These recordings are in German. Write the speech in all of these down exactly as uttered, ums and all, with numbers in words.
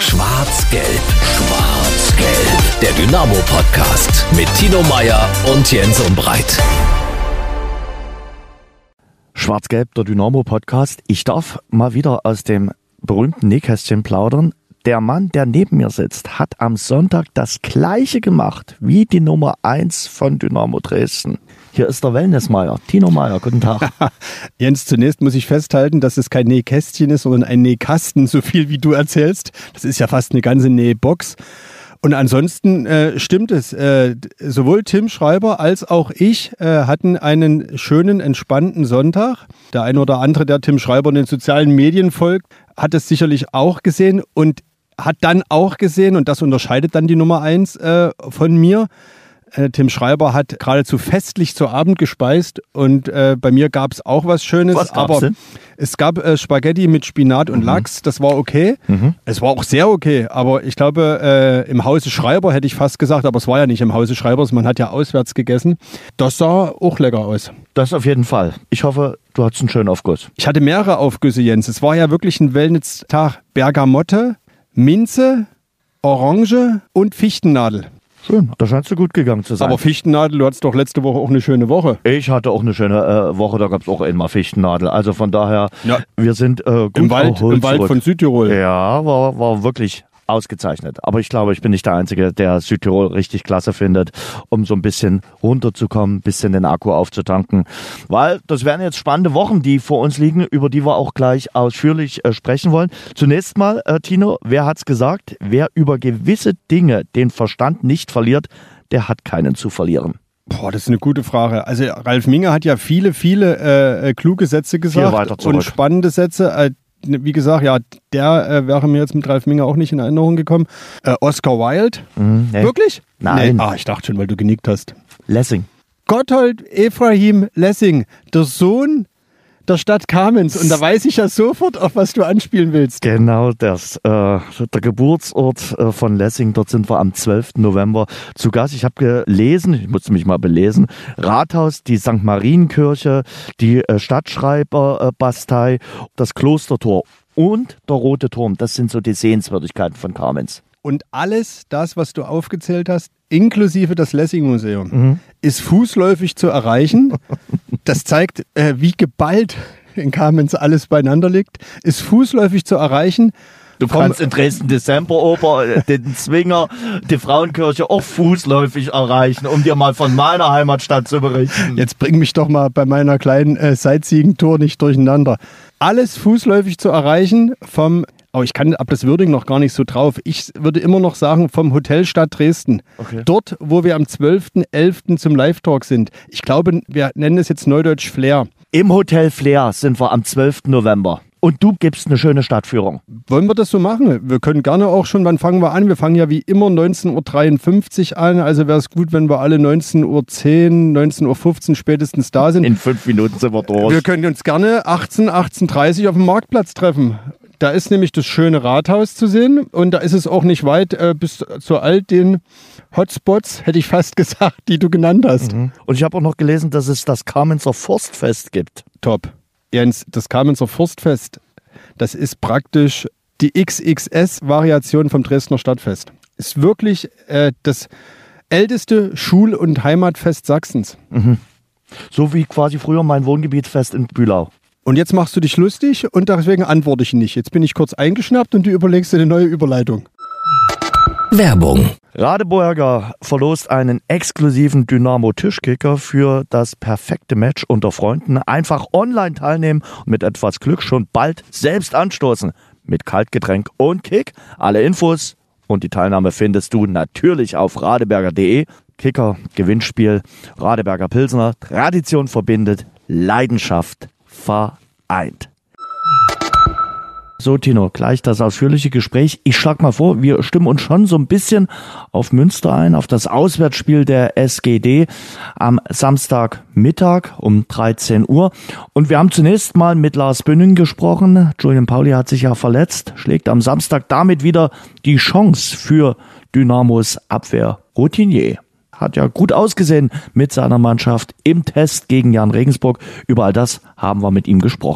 Schwarz-Gelb, Schwarz-Gelb. Der Dynamo-Podcast mit Tino Meyer und Jens Umbreit. Schwarz-Gelb, der Dynamo-Podcast. Ich darf mal wieder aus dem berühmten Nähkästchen plaudern. Der Mann, der neben mir sitzt, hat am Sonntag das Gleiche gemacht wie die Nummer eins von Dynamo Dresden. Hier ist der Wellnessmeier, Tino Meyer, guten Tag. Jens, zunächst muss ich festhalten, dass es kein Nähkästchen ist, sondern ein Nähkasten, so viel wie du erzählst. Das ist ja fast eine ganze Nähbox. Und ansonsten äh, stimmt es, äh, sowohl Tim Schreiber als auch ich äh, hatten einen schönen, entspannten Sonntag. Der eine oder andere, der Tim Schreiber in den sozialen Medien folgt, hat es sicherlich auch gesehen und hat dann auch gesehen, und das unterscheidet dann die Nummer eins äh, von mir, äh, Tim Schreiber hat geradezu festlich zu Abend gespeist und äh, bei mir gab es auch was Schönes. Was gab's aber denn? Es gab äh, Spaghetti mit Spinat und mhm. Lachs, das war okay. Mhm. Es war auch sehr okay, aber ich glaube, äh, im Hause Schreiber hätte ich fast gesagt, aber es war ja nicht im Hause Schreibers, man hat ja auswärts gegessen. Das sah auch lecker aus. Das auf jeden Fall. Ich hoffe, du hattest einen schönen Aufguss. Ich hatte mehrere Aufgüsse, Jens. Es war ja wirklich ein Wellness-Tag. Bergamotte, Minze, Orange und Fichtennadel. Schön, da scheint es dir gut gegangen zu sein. Aber Fichtennadel, du hattest doch letzte Woche auch eine schöne Woche. Ich hatte auch eine schöne äh, Woche, da gab es auch einmal Fichtennadel. Also von daher, ja. wir sind äh, gut Im Wald, erholt im Wald zurück. von Südtirol. Ja, war, war wirklich ausgezeichnet. Aber ich glaube, ich bin nicht der Einzige, der Südtirol richtig klasse findet, um so ein bisschen runterzukommen, ein bisschen den Akku aufzutanken. Weil das werden jetzt spannende Wochen, die vor uns liegen, über die wir auch gleich ausführlich äh, sprechen wollen. Zunächst mal, äh, Tino, wer hat's gesagt? Wer über gewisse Dinge den Verstand nicht verliert, der hat keinen zu verlieren. Boah, das ist eine gute Frage. Also Ralf Minge hat ja viele, viele äh, kluge Sätze gesagt und spannende Sätze. Äh, Wie gesagt, ja, der äh, wäre mir jetzt mit Ralf Minge auch nicht in Erinnerung gekommen. Äh, Oscar Wilde? Mm, nee. Wirklich? Nein. Nee. Ah, ich dachte schon, weil du genickt hast. Lessing. Gotthold Ephraim Lessing, der Sohn der Stadt Kamenz. Und da weiß ich ja sofort, auf was du anspielen willst. Genau das. Äh, der Geburtsort äh, von Lessing, dort sind wir am zwölften November zu Gast. Ich habe gelesen, ich musste mich mal belesen, Rathaus, die Sankt Marienkirche, die äh, Stadtschreiberbastei, das Klostertor und der Rote Turm. Das sind so die Sehenswürdigkeiten von Kamenz. Und alles das, was du aufgezählt hast, inklusive das Lessing-Museum, mhm. ist fußläufig zu erreichen. Das zeigt, äh, wie geballt in Kamenz alles beieinander liegt. Ist fußläufig zu erreichen. Du kannst in Dresden die Semperoper, den Zwinger, die Frauenkirche auch fußläufig erreichen, um dir mal von meiner Heimatstadt zu berichten. Jetzt bring mich doch mal bei meiner kleinen äh, Sightseeing-Tour nicht durcheinander. Alles fußläufig zu erreichen vom... Aber ich kann ab das Würding noch gar nicht so drauf. Ich würde immer noch sagen, vom Hotel Stadt Dresden. Okay. Dort, wo wir am zwölften elften zum Live-Talk sind. Ich glaube, wir nennen es jetzt neudeutsch Flair. Im Hotel Flair sind wir am zwölften November. Und du gibst eine schöne Stadtführung. Wollen wir das so machen? Wir können gerne auch schon, wann fangen wir an? Wir fangen ja wie immer neunzehn Uhr dreiundfünfzig an. Also wäre es gut, wenn wir alle neunzehn Uhr zehn, neunzehn Uhr fünfzehn spätestens da sind. In fünf Minuten sind wir durch. Wir können uns gerne achtzehn, achtzehn Uhr dreißig auf dem Marktplatz treffen. Da ist nämlich das schöne Rathaus zu sehen und da ist es auch nicht weit äh, bis zu all den Hotspots, hätte ich fast gesagt, die du genannt hast. Mhm. Und ich habe auch noch gelesen, dass es das Kamenzer Forstfest gibt. Top. Jens, das Kamenzer Forstfest, das ist praktisch die X X S-Variation vom Dresdner Stadtfest. Ist wirklich äh, das älteste Schul- und Heimatfest Sachsens. Mhm. So wie quasi früher mein Wohngebietsfest in Bühlau. Und jetzt machst du dich lustig und deswegen antworte ich nicht. Jetzt bin ich kurz eingeschnappt und du überlegst dir eine neue Überleitung. Werbung. Radeberger verlost einen exklusiven Dynamo-Tischkicker für das perfekte Match unter Freunden. Einfach online teilnehmen und mit etwas Glück schon bald selbst anstoßen. Mit Kaltgetränk und Kick. Alle Infos und die Teilnahme findest du natürlich auf radeberger punkt de. Kicker, Gewinnspiel, Radeberger Pilsner, Tradition verbindet, Leidenschaft vereint. So, Tino, gleich das ausführliche Gespräch. Ich schlag mal vor, wir stimmen uns schon so ein bisschen auf Münster ein, auf das Auswärtsspiel der S G D am Samstagmittag um dreizehn Uhr. Und wir haben zunächst mal mit Lars Bünnen gesprochen. Julian Pauli hat sich ja verletzt, schlägt am Samstag damit wieder die Chance für Dynamos Abwehrroutinier. Hat ja gut ausgesehen mit seiner Mannschaft im Test gegen Jan Regensburg. Über all das haben wir mit ihm gesprochen.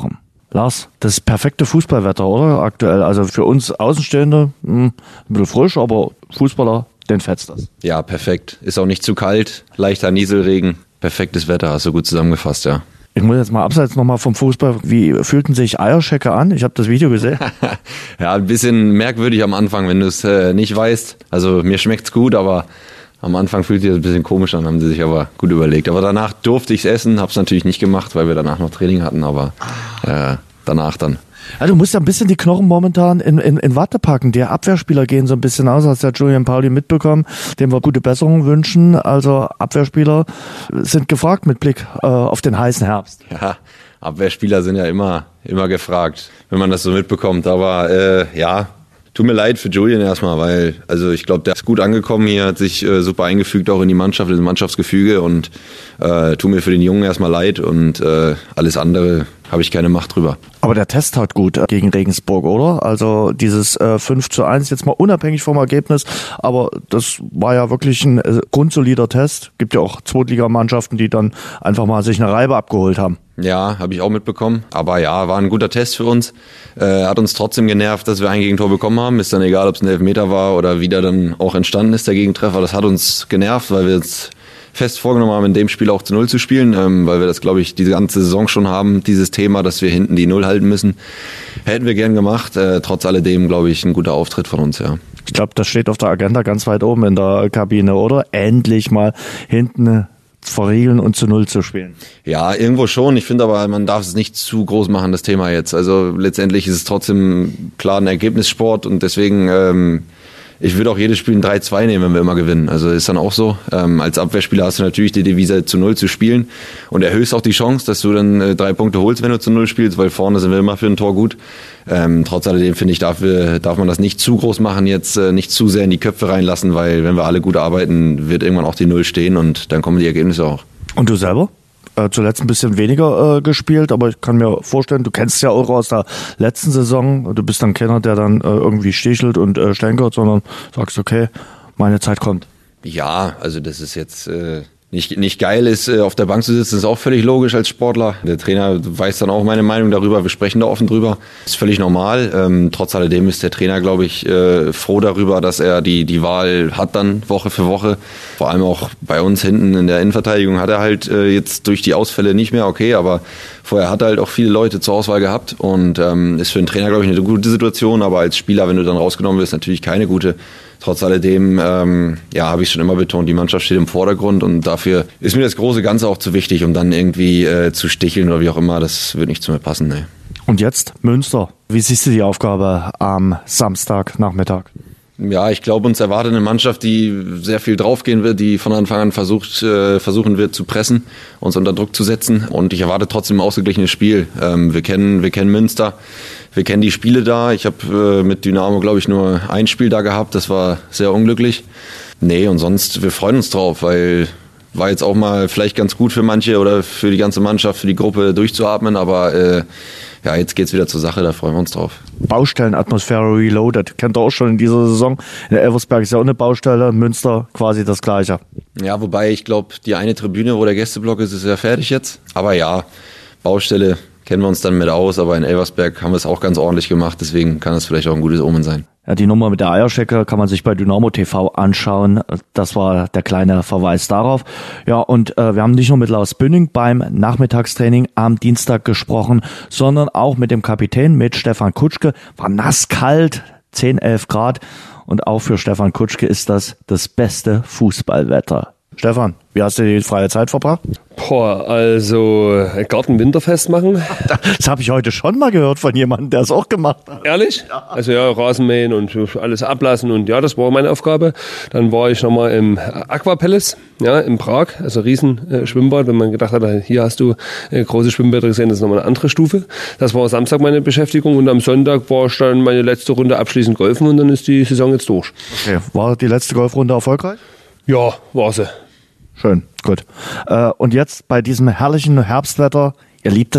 Lars, das perfekte Fußballwetter, oder? Aktuell. Also für uns Außenstehende mh, ein bisschen frisch, aber Fußballer, den fetzt das. Ja, perfekt. Ist auch nicht zu kalt, leichter Nieselregen. Perfektes Wetter, hast du gut zusammengefasst, ja. Ich muss jetzt mal abseits nochmal vom Fußball. Wie fühlten sich Eierschecke an? Ich habe das Video gesehen. Ja, ein bisschen merkwürdig am Anfang, wenn du es äh, nicht weißt. Also mir schmeckt's gut, aber am Anfang fühlt sich das ein bisschen komisch an, haben sie sich aber gut überlegt. Aber danach durfte ich es essen, habe es natürlich nicht gemacht, weil wir danach noch Training hatten, aber äh, danach dann. Ja, du musst ja ein bisschen die Knochen momentan in, in, in Watte packen. Die Abwehrspieler gehen so ein bisschen aus, hast ja Julian Pauli mitbekommen, dem wir gute Besserung wünschen. Also Abwehrspieler sind gefragt mit Blick äh, auf den heißen Herbst. Ja, Abwehrspieler sind ja immer, immer gefragt, wenn man das so mitbekommt. Aber äh, ja, tut mir leid für Julian erstmal, weil also ich glaube, der ist gut angekommen hier, hat sich äh, super eingefügt auch in die Mannschaft, in das Mannschaftsgefüge und äh, tut mir für den Jungen erstmal leid und äh, alles andere habe ich keine Macht drüber. Aber der Test hat gut äh, gegen Regensburg, oder? Also dieses äh, fünf zu eins, jetzt mal unabhängig vom Ergebnis, aber das war ja wirklich ein äh, grundsolider Test. Gibt ja auch Zweitligamannschaften, die dann einfach mal sich eine Reibe abgeholt haben. Ja, habe ich auch mitbekommen. Aber ja, war ein guter Test für uns. Äh, hat uns trotzdem genervt, dass wir ein Gegentor bekommen haben. Ist dann egal, ob es ein Elfmeter war oder wie der dann auch entstanden ist, der Gegentreffer. Das hat uns genervt, weil wir jetzt fest vorgenommen haben, in dem Spiel auch zu Null zu spielen, ähm, weil wir das, glaube ich, diese ganze Saison schon haben, dieses Thema, dass wir hinten die Null halten müssen. Hätten wir gern gemacht. Äh, trotz alledem, glaube ich, ein guter Auftritt von uns, ja. Ich glaube, das steht auf der Agenda ganz weit oben in der Kabine, oder? Endlich mal hinten verriegeln und zu Null zu spielen. Ja, irgendwo schon. Ich finde aber, man darf es nicht zu groß machen, das Thema jetzt. Also letztendlich ist es trotzdem klar ein Ergebnissport und deswegen, ähm, ich würde auch jedes Spiel ein drei zwei nehmen, wenn wir immer gewinnen. Also ist dann auch so. Ähm, als Abwehrspieler hast du natürlich die Devise, zu Null zu spielen und erhöhst auch die Chance, dass du dann äh, drei Punkte holst, wenn du zu Null spielst, weil vorne sind wir immer für ein Tor gut. Ähm, trotz alledem finde ich, darf, wir, darf man das nicht zu groß machen, jetzt äh, nicht zu sehr in die Köpfe reinlassen, weil wenn wir alle gut arbeiten, wird irgendwann auch die Null stehen und dann kommen die Ergebnisse auch. Und du selber? Äh, zuletzt ein bisschen weniger äh, gespielt, aber ich kann mir vorstellen, du kennst ja auch aus der letzten Saison, du bist dann keiner, der dann äh, irgendwie stichelt und äh, stänkert, sondern sagst, okay, meine Zeit kommt. Ja, also das ist jetzt äh, nicht, nicht geil ist, äh, auf der Bank zu sitzen, ist auch völlig logisch als Sportler. Der Trainer weiß dann auch meine Meinung darüber, wir sprechen da offen drüber. Ist völlig normal. Ähm, trotz alledem ist der Trainer, glaube ich, äh, froh darüber, dass er die, die Wahl hat dann Woche für Woche. Vor allem auch bei uns hinten in der Innenverteidigung hat er halt äh, jetzt durch die Ausfälle nicht mehr, okay, aber vorher hat er halt auch viele Leute zur Auswahl gehabt und ähm, ist für den Trainer, glaube ich, eine gute Situation, aber als Spieler, wenn du dann rausgenommen wirst, natürlich keine gute. Trotz alledem, ähm, ja, habe ich schon immer betont, die Mannschaft steht im Vordergrund und dafür ist mir das große Ganze auch zu wichtig, um dann irgendwie äh, zu sticheln oder wie auch immer, das wird nicht zu mir passen, ne. Und jetzt Münster. Wie siehst du die Aufgabe am Samstagnachmittag? Ja, ich glaube, uns erwartet eine Mannschaft, die sehr viel draufgehen wird, die von Anfang an versucht, äh, versuchen wird zu pressen, uns unter Druck zu setzen. Und ich erwarte trotzdem ein ausgeglichenes Spiel. Ähm, wir kennen, wir kennen Münster, wir kennen die Spiele da. Ich habe äh, mit Dynamo, glaube ich, nur ein Spiel da gehabt. Das war sehr unglücklich. Nee, und sonst, wir freuen uns drauf, weil war jetzt auch mal vielleicht ganz gut für manche oder für die ganze Mannschaft, für die Gruppe durchzuatmen, aber äh, ja, jetzt geht's wieder zur Sache, da freuen wir uns drauf. Baustellenatmosphäre reloaded, kennt ihr auch schon in dieser Saison. In Elversberg ist ja auch eine Baustelle, Münster quasi das Gleiche. Ja, wobei ich glaube, die eine Tribüne, wo der Gästeblock ist, ist ja fertig jetzt. Aber ja, Baustelle kennen wir uns dann mit aus, aber in Elversberg haben wir es auch ganz ordentlich gemacht, deswegen kann es vielleicht auch ein gutes Omen sein. Ja, die Nummer mit der Eierschecke kann man sich bei Dynamo T V anschauen. Das war der kleine Verweis darauf. Ja, und äh, wir haben nicht nur mit Lars Bünning beim Nachmittagstraining am Dienstag gesprochen, sondern auch mit dem Kapitän, mit Stefan Kutschke. War nasskalt, zehn, elf Grad. Und auch für Stefan Kutschke ist das das beste Fußballwetter. Stefan, wie hast du die freie Zeit verbracht? Boah, also Garten-Winterfest machen. Das habe ich heute schon mal gehört von jemandem, der es auch gemacht hat. Ehrlich? Ja. Also ja, Rasenmähen und alles ablassen und ja, das war meine Aufgabe. Dann war ich nochmal im Aquapalace, ja, in Prag, also riesen äh, Schwimmbad, wenn man gedacht hat, hier hast du äh, große Schwimmbäder gesehen, das ist nochmal eine andere Stufe. Das war Samstag meine Beschäftigung und am Sonntag war ich dann meine letzte Runde abschließend golfen und dann ist die Saison jetzt durch. Okay, war die letzte Golfrunde erfolgreich? Ja, war sie. Schön, gut. Äh, und jetzt bei diesem herrlichen Herbstwetter, ihr liebt es ja,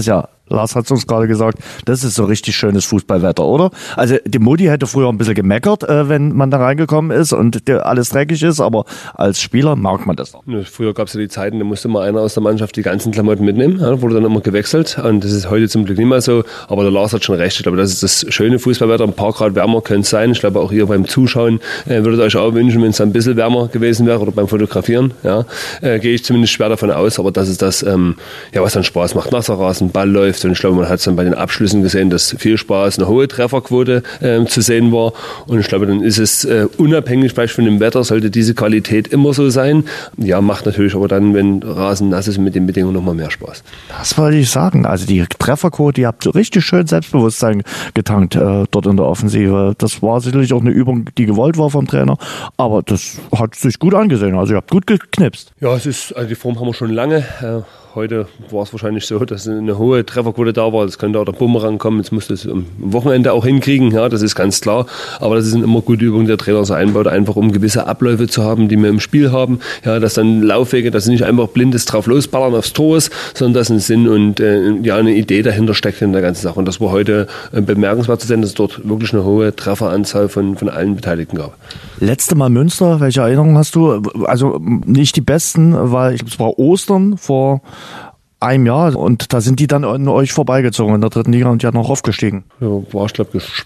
Lars hat es uns gerade gesagt, das ist so richtig schönes Fußballwetter, oder? Also die Mutti hätte früher ein bisschen gemeckert, äh, wenn man da reingekommen ist und der, alles dreckig ist, aber als Spieler mag man das noch. Früher gab es ja die Zeiten, da musste mal einer aus der Mannschaft die ganzen Klamotten mitnehmen, ja, wurde dann immer gewechselt und das ist heute zum Glück nicht mehr so, aber der Lars hat schon recht, ich glaube, das ist das schöne Fußballwetter, ein paar Grad wärmer könnte es sein, ich glaube auch ihr beim Zuschauen äh, würdet euch auch wünschen, wenn es ein bisschen wärmer gewesen wäre oder beim Fotografieren, ja, äh, gehe ich zumindest schwer davon aus, aber das ist das, ähm, ja, was dann Spaß macht, nasser Rasen, Ball läuft und ich glaube, man hat es dann bei den Abschlüssen gesehen, dass viel Spaß, eine hohe Trefferquote äh, zu sehen war und ich glaube, dann ist es äh, unabhängig vielleicht von dem Wetter, sollte diese Qualität immer so sein. Ja, macht natürlich aber dann, wenn Rasen nass ist, mit den Bedingungen nochmal mehr Spaß. Das wollte ich sagen, also die Trefferquote, ihr habt so richtig schön Selbstbewusstsein getankt äh, dort in der Offensive. Das war sicherlich auch eine Übung, die gewollt war vom Trainer, aber das hat sich gut angesehen, also ihr habt gut geknipst. Ja, es ist, also die Form haben wir schon lange. Äh, heute war es wahrscheinlich so, dass eine hohe Trefferquote da war. Das könnte auch der Bumerang kommen. Jetzt musst du es am Wochenende auch hinkriegen. Ja, das ist ganz klar. Aber das sind immer gute Übungen, die der Trainer so einbaut, einfach um gewisse Abläufe zu haben, die wir im Spiel haben. Ja, dass dann Laufwege, dass nicht einfach blindes drauf losballern aufs Tor ist, sondern dass ein Sinn und äh, ja eine Idee dahinter steckt in der ganzen Sache. Und das war heute äh, bemerkenswert zu sehen, dass es dort wirklich eine hohe Trefferanzahl von, von allen Beteiligten gab. Letzte Mal Münster, welche Erinnerungen hast du? Also nicht die besten, weil ich glaube, es war Ostern vor einem Jahr und da sind die dann an euch vorbeigezogen in der dritten Liga und die hat noch aufgestiegen. Ja, war ich glaube gesperrt,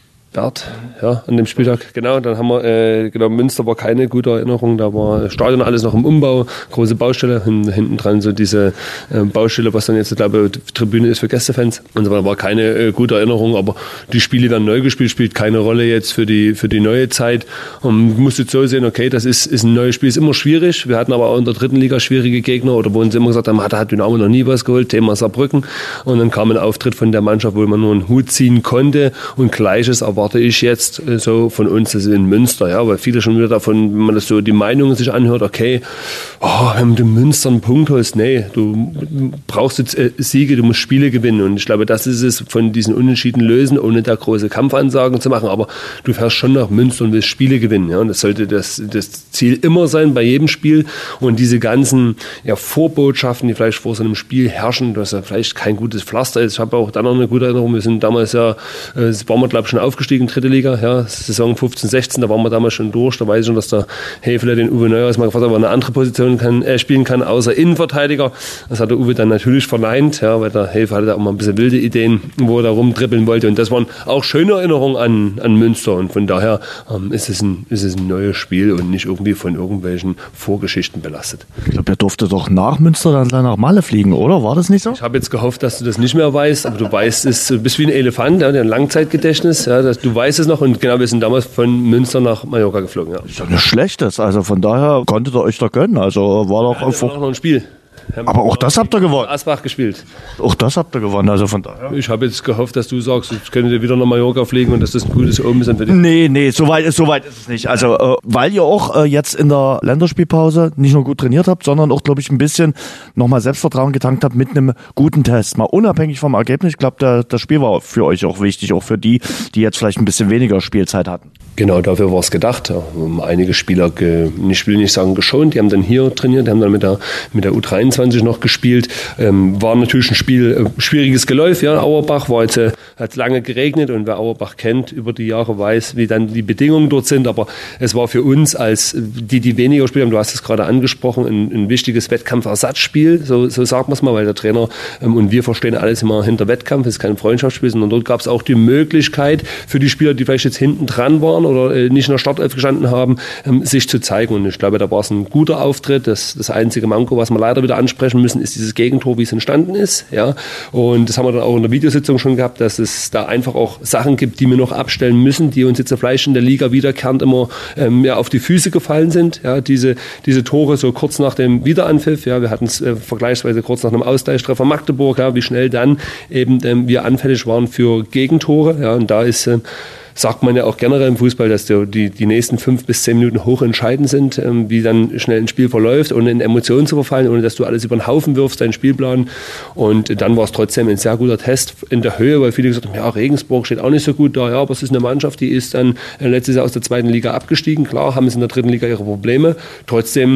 ja, an dem Spieltag. Genau, dann haben wir, äh, genau, Münster war keine gute Erinnerung, da war Stadion alles noch im Umbau, große Baustelle, hin, hinten dran so diese äh, Baustelle, was dann jetzt, glaube ich, Tribüne ist für Gästefans. Und so war keine äh, gute Erinnerung, aber die Spiele werden neu gespielt, spielt keine Rolle jetzt für die, für die neue Zeit. Und man muss jetzt so sehen, okay, das ist, ist ein neues Spiel, ist immer schwierig. Wir hatten aber auch in der dritten Liga schwierige Gegner, oder wo uns immer gesagt haben, da hat Dynamo noch nie was geholt, Thema Saarbrücken. Und dann kam ein Auftritt von der Mannschaft, wo man nur einen Hut ziehen konnte und Gleiches erwartet warte ich jetzt so von uns, das ist in Münster, ja, weil viele schon wieder davon, wenn man das so die Meinungen sich anhört, okay, oh, wenn du in Münster einen Punkt holst, nee, du brauchst jetzt äh, Siege, du musst Spiele gewinnen und ich glaube, das ist es, von diesen Unentschieden lösen, ohne da große Kampfansagen zu machen, aber du fährst schon nach Münster und willst Spiele gewinnen, ja, und das sollte das, das Ziel immer sein bei jedem Spiel und diese ganzen ja, Vorbotschaften, die vielleicht vor so einem Spiel herrschen, dass ja vielleicht kein gutes Pflaster ist. Ich habe auch dann noch eine gute Erinnerung, wir sind damals ja, äh, waren wir glaube ich schon aufgestiegen, dritte Liga, ja, Saison fünfzehn sechzehn, da waren wir damals schon durch, da weiß ich schon, dass der Häfele den Uwe Neuhaus mal gefragt hat, ob er eine andere Position kann, äh, spielen kann, außer Innenverteidiger. Das hat der Uwe dann natürlich verneint, ja, weil der Häfele hatte auch mal ein bisschen wilde Ideen, wo er da rumtrippeln wollte und das waren auch schöne Erinnerungen an, an Münster und von daher ähm, ist, es ein, ist es ein neues Spiel und nicht irgendwie von irgendwelchen Vorgeschichten belastet. Ich glaube, er durfte doch nach Münster dann nach Malle fliegen, oder? War das nicht so? Ich habe jetzt gehofft, dass du das nicht mehr weißt, aber du weißt es, du bist wie ein Elefant, ja, der ein Langzeitgedächtnis, ja, dass du weißt es noch und genau, wir sind damals von Münster nach Mallorca geflogen. Ja. Ist doch nicht Schlechtes, also von daher konntet ihr euch da gönnen, also war doch... Ja, das war noch ein Spiel. Aber auch das habt ihr gewonnen. Asbach gespielt. Auch das habt ihr gewonnen, also von daher. Ich habe jetzt gehofft, dass du sagst, jetzt können wir wieder nach Mallorca fliegen und dass das ein gutes Omen ist für dich. Nee, nee, so weit, so weit ist es nicht. Also, äh, weil ihr auch äh, jetzt in der Länderspielpause nicht nur gut trainiert habt, sondern auch, glaube ich, ein bisschen nochmal Selbstvertrauen getankt habt mit einem guten Test. Mal unabhängig vom Ergebnis. Ich glaube, das Spiel war für euch auch wichtig, auch für die, die jetzt vielleicht ein bisschen weniger Spielzeit hatten. Genau, dafür war es gedacht. Um einige Spieler, ge, ich will nicht sagen geschont, die haben dann hier trainiert, die haben dann mit der, mit der U dreiundzwanzig noch gespielt. Ähm, war natürlich ein Spiel, äh, schwieriges Geläuf, ja. Auerbach war jetzt, äh, hat lange geregnet und wer Auerbach kennt, über die Jahre weiß, wie dann die Bedingungen dort sind. Aber es war für uns als die, die weniger gespielt haben, du hast es gerade angesprochen, ein, ein wichtiges Wettkampfersatzspiel, so, so sagt man es mal, weil der Trainer ähm, und wir verstehen alles immer hinter Wettkampf, es ist kein Freundschaftsspiel, sondern dort gab es auch die Möglichkeit für die Spieler, die vielleicht jetzt hinten dran waren oder äh, nicht in der Startelf gestanden haben, ähm, sich zu zeigen. Und ich glaube, da war es ein guter Auftritt. Das, das einzige Manko, was wir leider wieder ansprechen müssen, ist dieses Gegentor, wie es entstanden ist. Ja? Und das haben wir dann auch in der Videositzung schon gehabt, dass es da einfach auch Sachen gibt, die wir noch abstellen müssen, die uns jetzt vielleicht in der Liga wiederkehrend immer ähm, ja, auf die Füße gefallen sind. Ja? Diese, diese Tore so kurz nach dem Wiederanpfiff, ja? Wir hatten es äh, vergleichsweise kurz nach einem Ausgleichstreffer Magdeburg, ja? Wie schnell dann eben ähm, wir anfällig waren für Gegentore. Ja? Und da ist... Äh, sagt man ja auch generell im Fußball, dass die, die nächsten fünf bis zehn Minuten hochentscheidend sind, ähm, wie dann schnell ein Spiel verläuft, ohne in Emotionen zu verfallen, ohne dass du alles über den Haufen wirfst, deinen Spielplan. Und dann war es trotzdem ein sehr guter Test in der Höhe, weil viele gesagt haben, ja, Regensburg steht auch nicht so gut da, ja, aber es ist eine Mannschaft, die ist dann letztes Jahr aus der zweiten Liga abgestiegen. Klar, haben es in der dritten Liga ihre Probleme. Trotzdem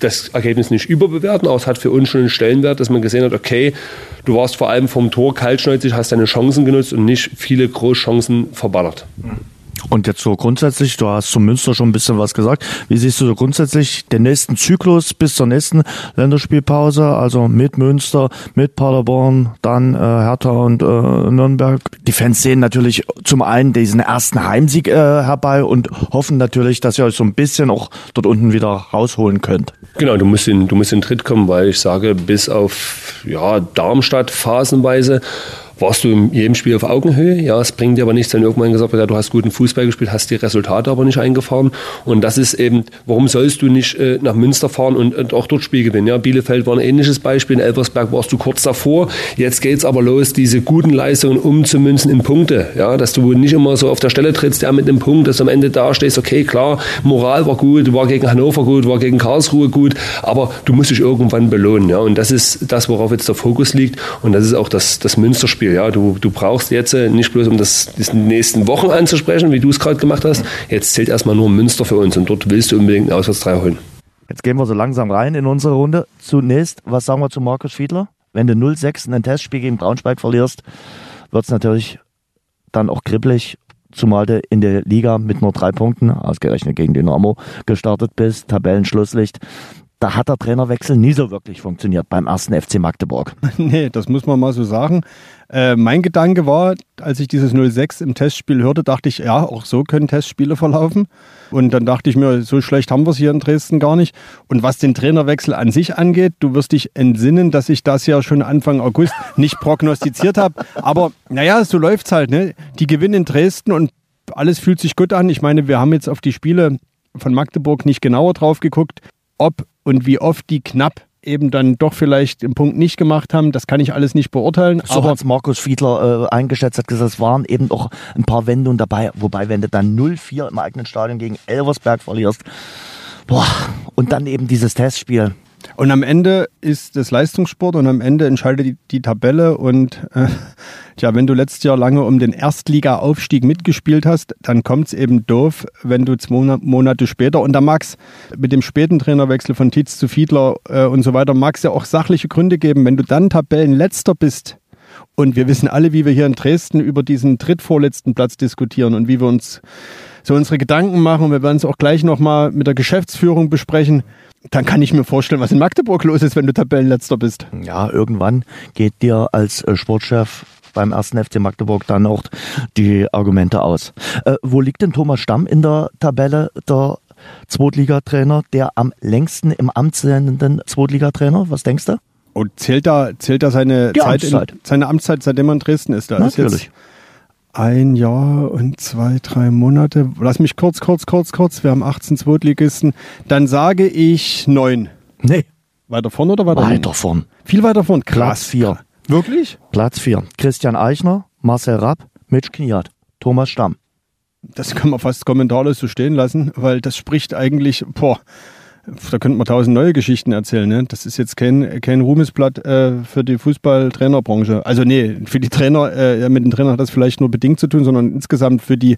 das Ergebnis nicht überbewerten, aber es hat für uns schon einen Stellenwert, dass man gesehen hat, okay, du warst vor allem vom Tor kaltschnäuzig, hast deine Chancen genutzt und nicht viele Großchancen verballert. Und jetzt so grundsätzlich, du hast zum Münster schon ein bisschen was gesagt. Wie siehst du so grundsätzlich den nächsten Zyklus bis zur nächsten Länderspielpause? Also mit Münster, mit Paderborn, dann äh, Hertha und äh, Nürnberg. Die Fans sehen natürlich zum einen diesen ersten Heimsieg äh, herbei und hoffen natürlich, dass ihr euch so ein bisschen auch dort unten wieder rausholen könnt. Genau, du musst in, du musst in den Tritt kommen, weil ich sage, bis auf ja, Darmstadt phasenweise warst du in jedem Spiel auf Augenhöhe. Ja, es bringt dir aber nichts, wenn irgendwann gesagt wird, ja, du hast guten Fußball gespielt, hast die Resultate aber nicht eingefahren. Und das ist eben, warum sollst du nicht äh, nach Münster fahren und, und auch dort Spiel gewinnen? Ja, Bielefeld war ein ähnliches Beispiel, in Elversberg warst du kurz davor. Jetzt geht's aber los, diese guten Leistungen umzumünzen in Punkte. Ja, dass du nicht immer so auf der Stelle trittst, ja, mit einem Punkt, dass du am Ende da stehst, okay, klar, Moral war gut, war gegen Hannover gut, war gegen Karlsruhe gut, aber du musst dich irgendwann belohnen. Ja, und das ist das, worauf jetzt der Fokus liegt. Und das ist auch das, das Münsterspiel. Ja, du, du brauchst jetzt nicht bloß, um das die nächsten Wochen anzusprechen, wie du es gerade gemacht hast. Jetzt zählt erstmal nur Münster für uns und dort willst du unbedingt einen Auswärtstreffer holen. Jetzt gehen wir so langsam rein in unsere Runde. Zunächst, was sagen wir zu Markus Fiedler? Wenn du null sechs in ein Testspiel gegen Braunschweig verlierst, wird es natürlich dann auch kribbelig, zumal du in der Liga mit nur drei Punkten, ausgerechnet gegen Dynamo, gestartet bist, Tabellenschlusslicht. Da hat der Trainerwechsel nie so wirklich funktioniert beim ersten F C Magdeburg. Nee, das muss man mal so sagen. Äh, mein Gedanke war, als ich dieses null sechs im Testspiel hörte, dachte ich, ja, auch so können Testspiele verlaufen. Und dann dachte ich mir, so schlecht haben wir es hier in Dresden gar nicht. Und was den Trainerwechsel an sich angeht, du wirst dich entsinnen, dass ich das ja schon Anfang August nicht prognostiziert habe. Aber naja, so läuft's halt, ne? Die gewinnen in Dresden und alles fühlt sich gut an. Ich meine, wir haben jetzt auf die Spiele von Magdeburg nicht genauer drauf geguckt, ob und wie oft die knapp eben dann doch vielleicht den Punkt nicht gemacht haben, das kann ich alles nicht beurteilen. So hat es Markus Fiedler äh, eingeschätzt, hat gesagt, es waren eben auch ein paar Wendungen dabei, wobei wenn du dann null vier im eigenen Stadion gegen Elversberg verlierst, boah, und dann eben dieses Testspiel. Und am Ende ist das Leistungssport und am Ende entscheidet die, die Tabelle und äh, tja, wenn du letztes Jahr lange um den Erstliga-Aufstieg mitgespielt hast, dann kommt es eben doof, wenn du zwei Monate später, und da mag es mit dem späten Trainerwechsel von Tietz zu Fiedler äh, und so weiter, mag es ja auch sachliche Gründe geben, wenn du dann Tabellenletzter bist. Und wir wissen alle, wie wir hier in Dresden über diesen drittvorletzten Platz diskutieren und wie wir uns so unsere Gedanken machen. Und wir werden es auch gleich nochmal mit der Geschäftsführung besprechen. Dann kann ich mir vorstellen, was in Magdeburg los ist, wenn du Tabellenletzter bist. Ja, irgendwann geht dir als Sportchef beim ersten F C Magdeburg dann auch die Argumente aus. Äh, wo liegt denn Thomas Stamm in der Tabelle, der Zweitligatrainer, der am längsten im Amt sendenden Zweitligatrainer? Was denkst du? Und zählt da, zählt da seine, Zeit Amtszeit. In, seine Amtszeit, seitdem er in Dresden ist? Da Natürlich. Ist jetzt ein Jahr und zwei, drei Monate. Lass mich kurz, kurz, kurz, kurz. Wir haben achtzehn Zweitligisten. Dann sage ich neun. Nee. Weiter vorn oder weiter Weiter hinten? vorn. Viel weiter vorn. Krass. Platz vier. Wirklich? Platz vier. Christian Eichner, Marcel Rapp, Mitch Kniat, Thomas Stamm. Das kann man fast kommentarlos so stehen lassen, weil das spricht eigentlich, boah, da könnte man tausend neue Geschichten erzählen. Ne? Das ist jetzt kein, kein Ruhmesblatt äh, für die Fußball-Trainerbranche. Also nee, für die Trainer, äh, mit den Trainern hat das vielleicht nur bedingt zu tun, sondern insgesamt für die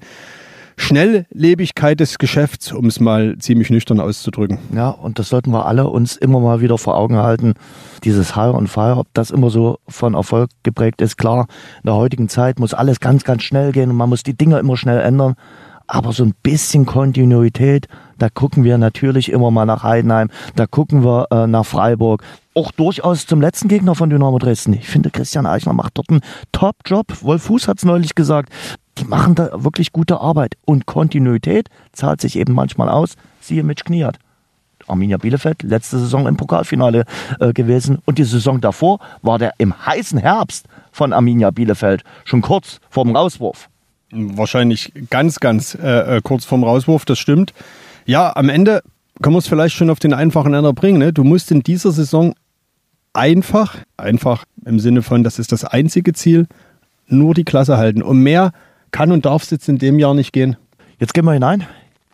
Schnelllebigkeit des Geschäfts, um es mal ziemlich nüchtern auszudrücken. Ja, und das sollten wir alle uns immer mal wieder vor Augen halten. Dieses Hire und Fire, ob das immer so von Erfolg geprägt ist. Klar, in der heutigen Zeit muss alles ganz, ganz schnell gehen und man muss die Dinge immer schnell ändern. Aber so ein bisschen Kontinuität, da gucken wir natürlich immer mal nach Heidenheim, da gucken wir äh, nach Freiburg. Auch durchaus zum letzten Gegner von Dynamo Dresden. Ich finde, Christian Eichner macht dort einen Top-Job. Wolf Fuß hat es neulich gesagt. Die machen da wirklich gute Arbeit. Und Kontinuität zahlt sich eben manchmal aus. Siehe Mitch Kniat. Arminia Bielefeld, letzte Saison im Pokalfinale äh, gewesen. Und die Saison davor war der im heißen Herbst von Arminia Bielefeld. Schon kurz vorm Rauswurf. Wahrscheinlich ganz, ganz äh, kurz vorm Rauswurf, das stimmt. Ja, am Ende können wir es vielleicht schon auf den einfachen Nenner bringen. Ne? Du musst in dieser Saison einfach, einfach im Sinne von, das ist das einzige Ziel, nur die Klasse halten. Um mehr kann und darf es jetzt in dem Jahr nicht gehen. Jetzt gehen wir hinein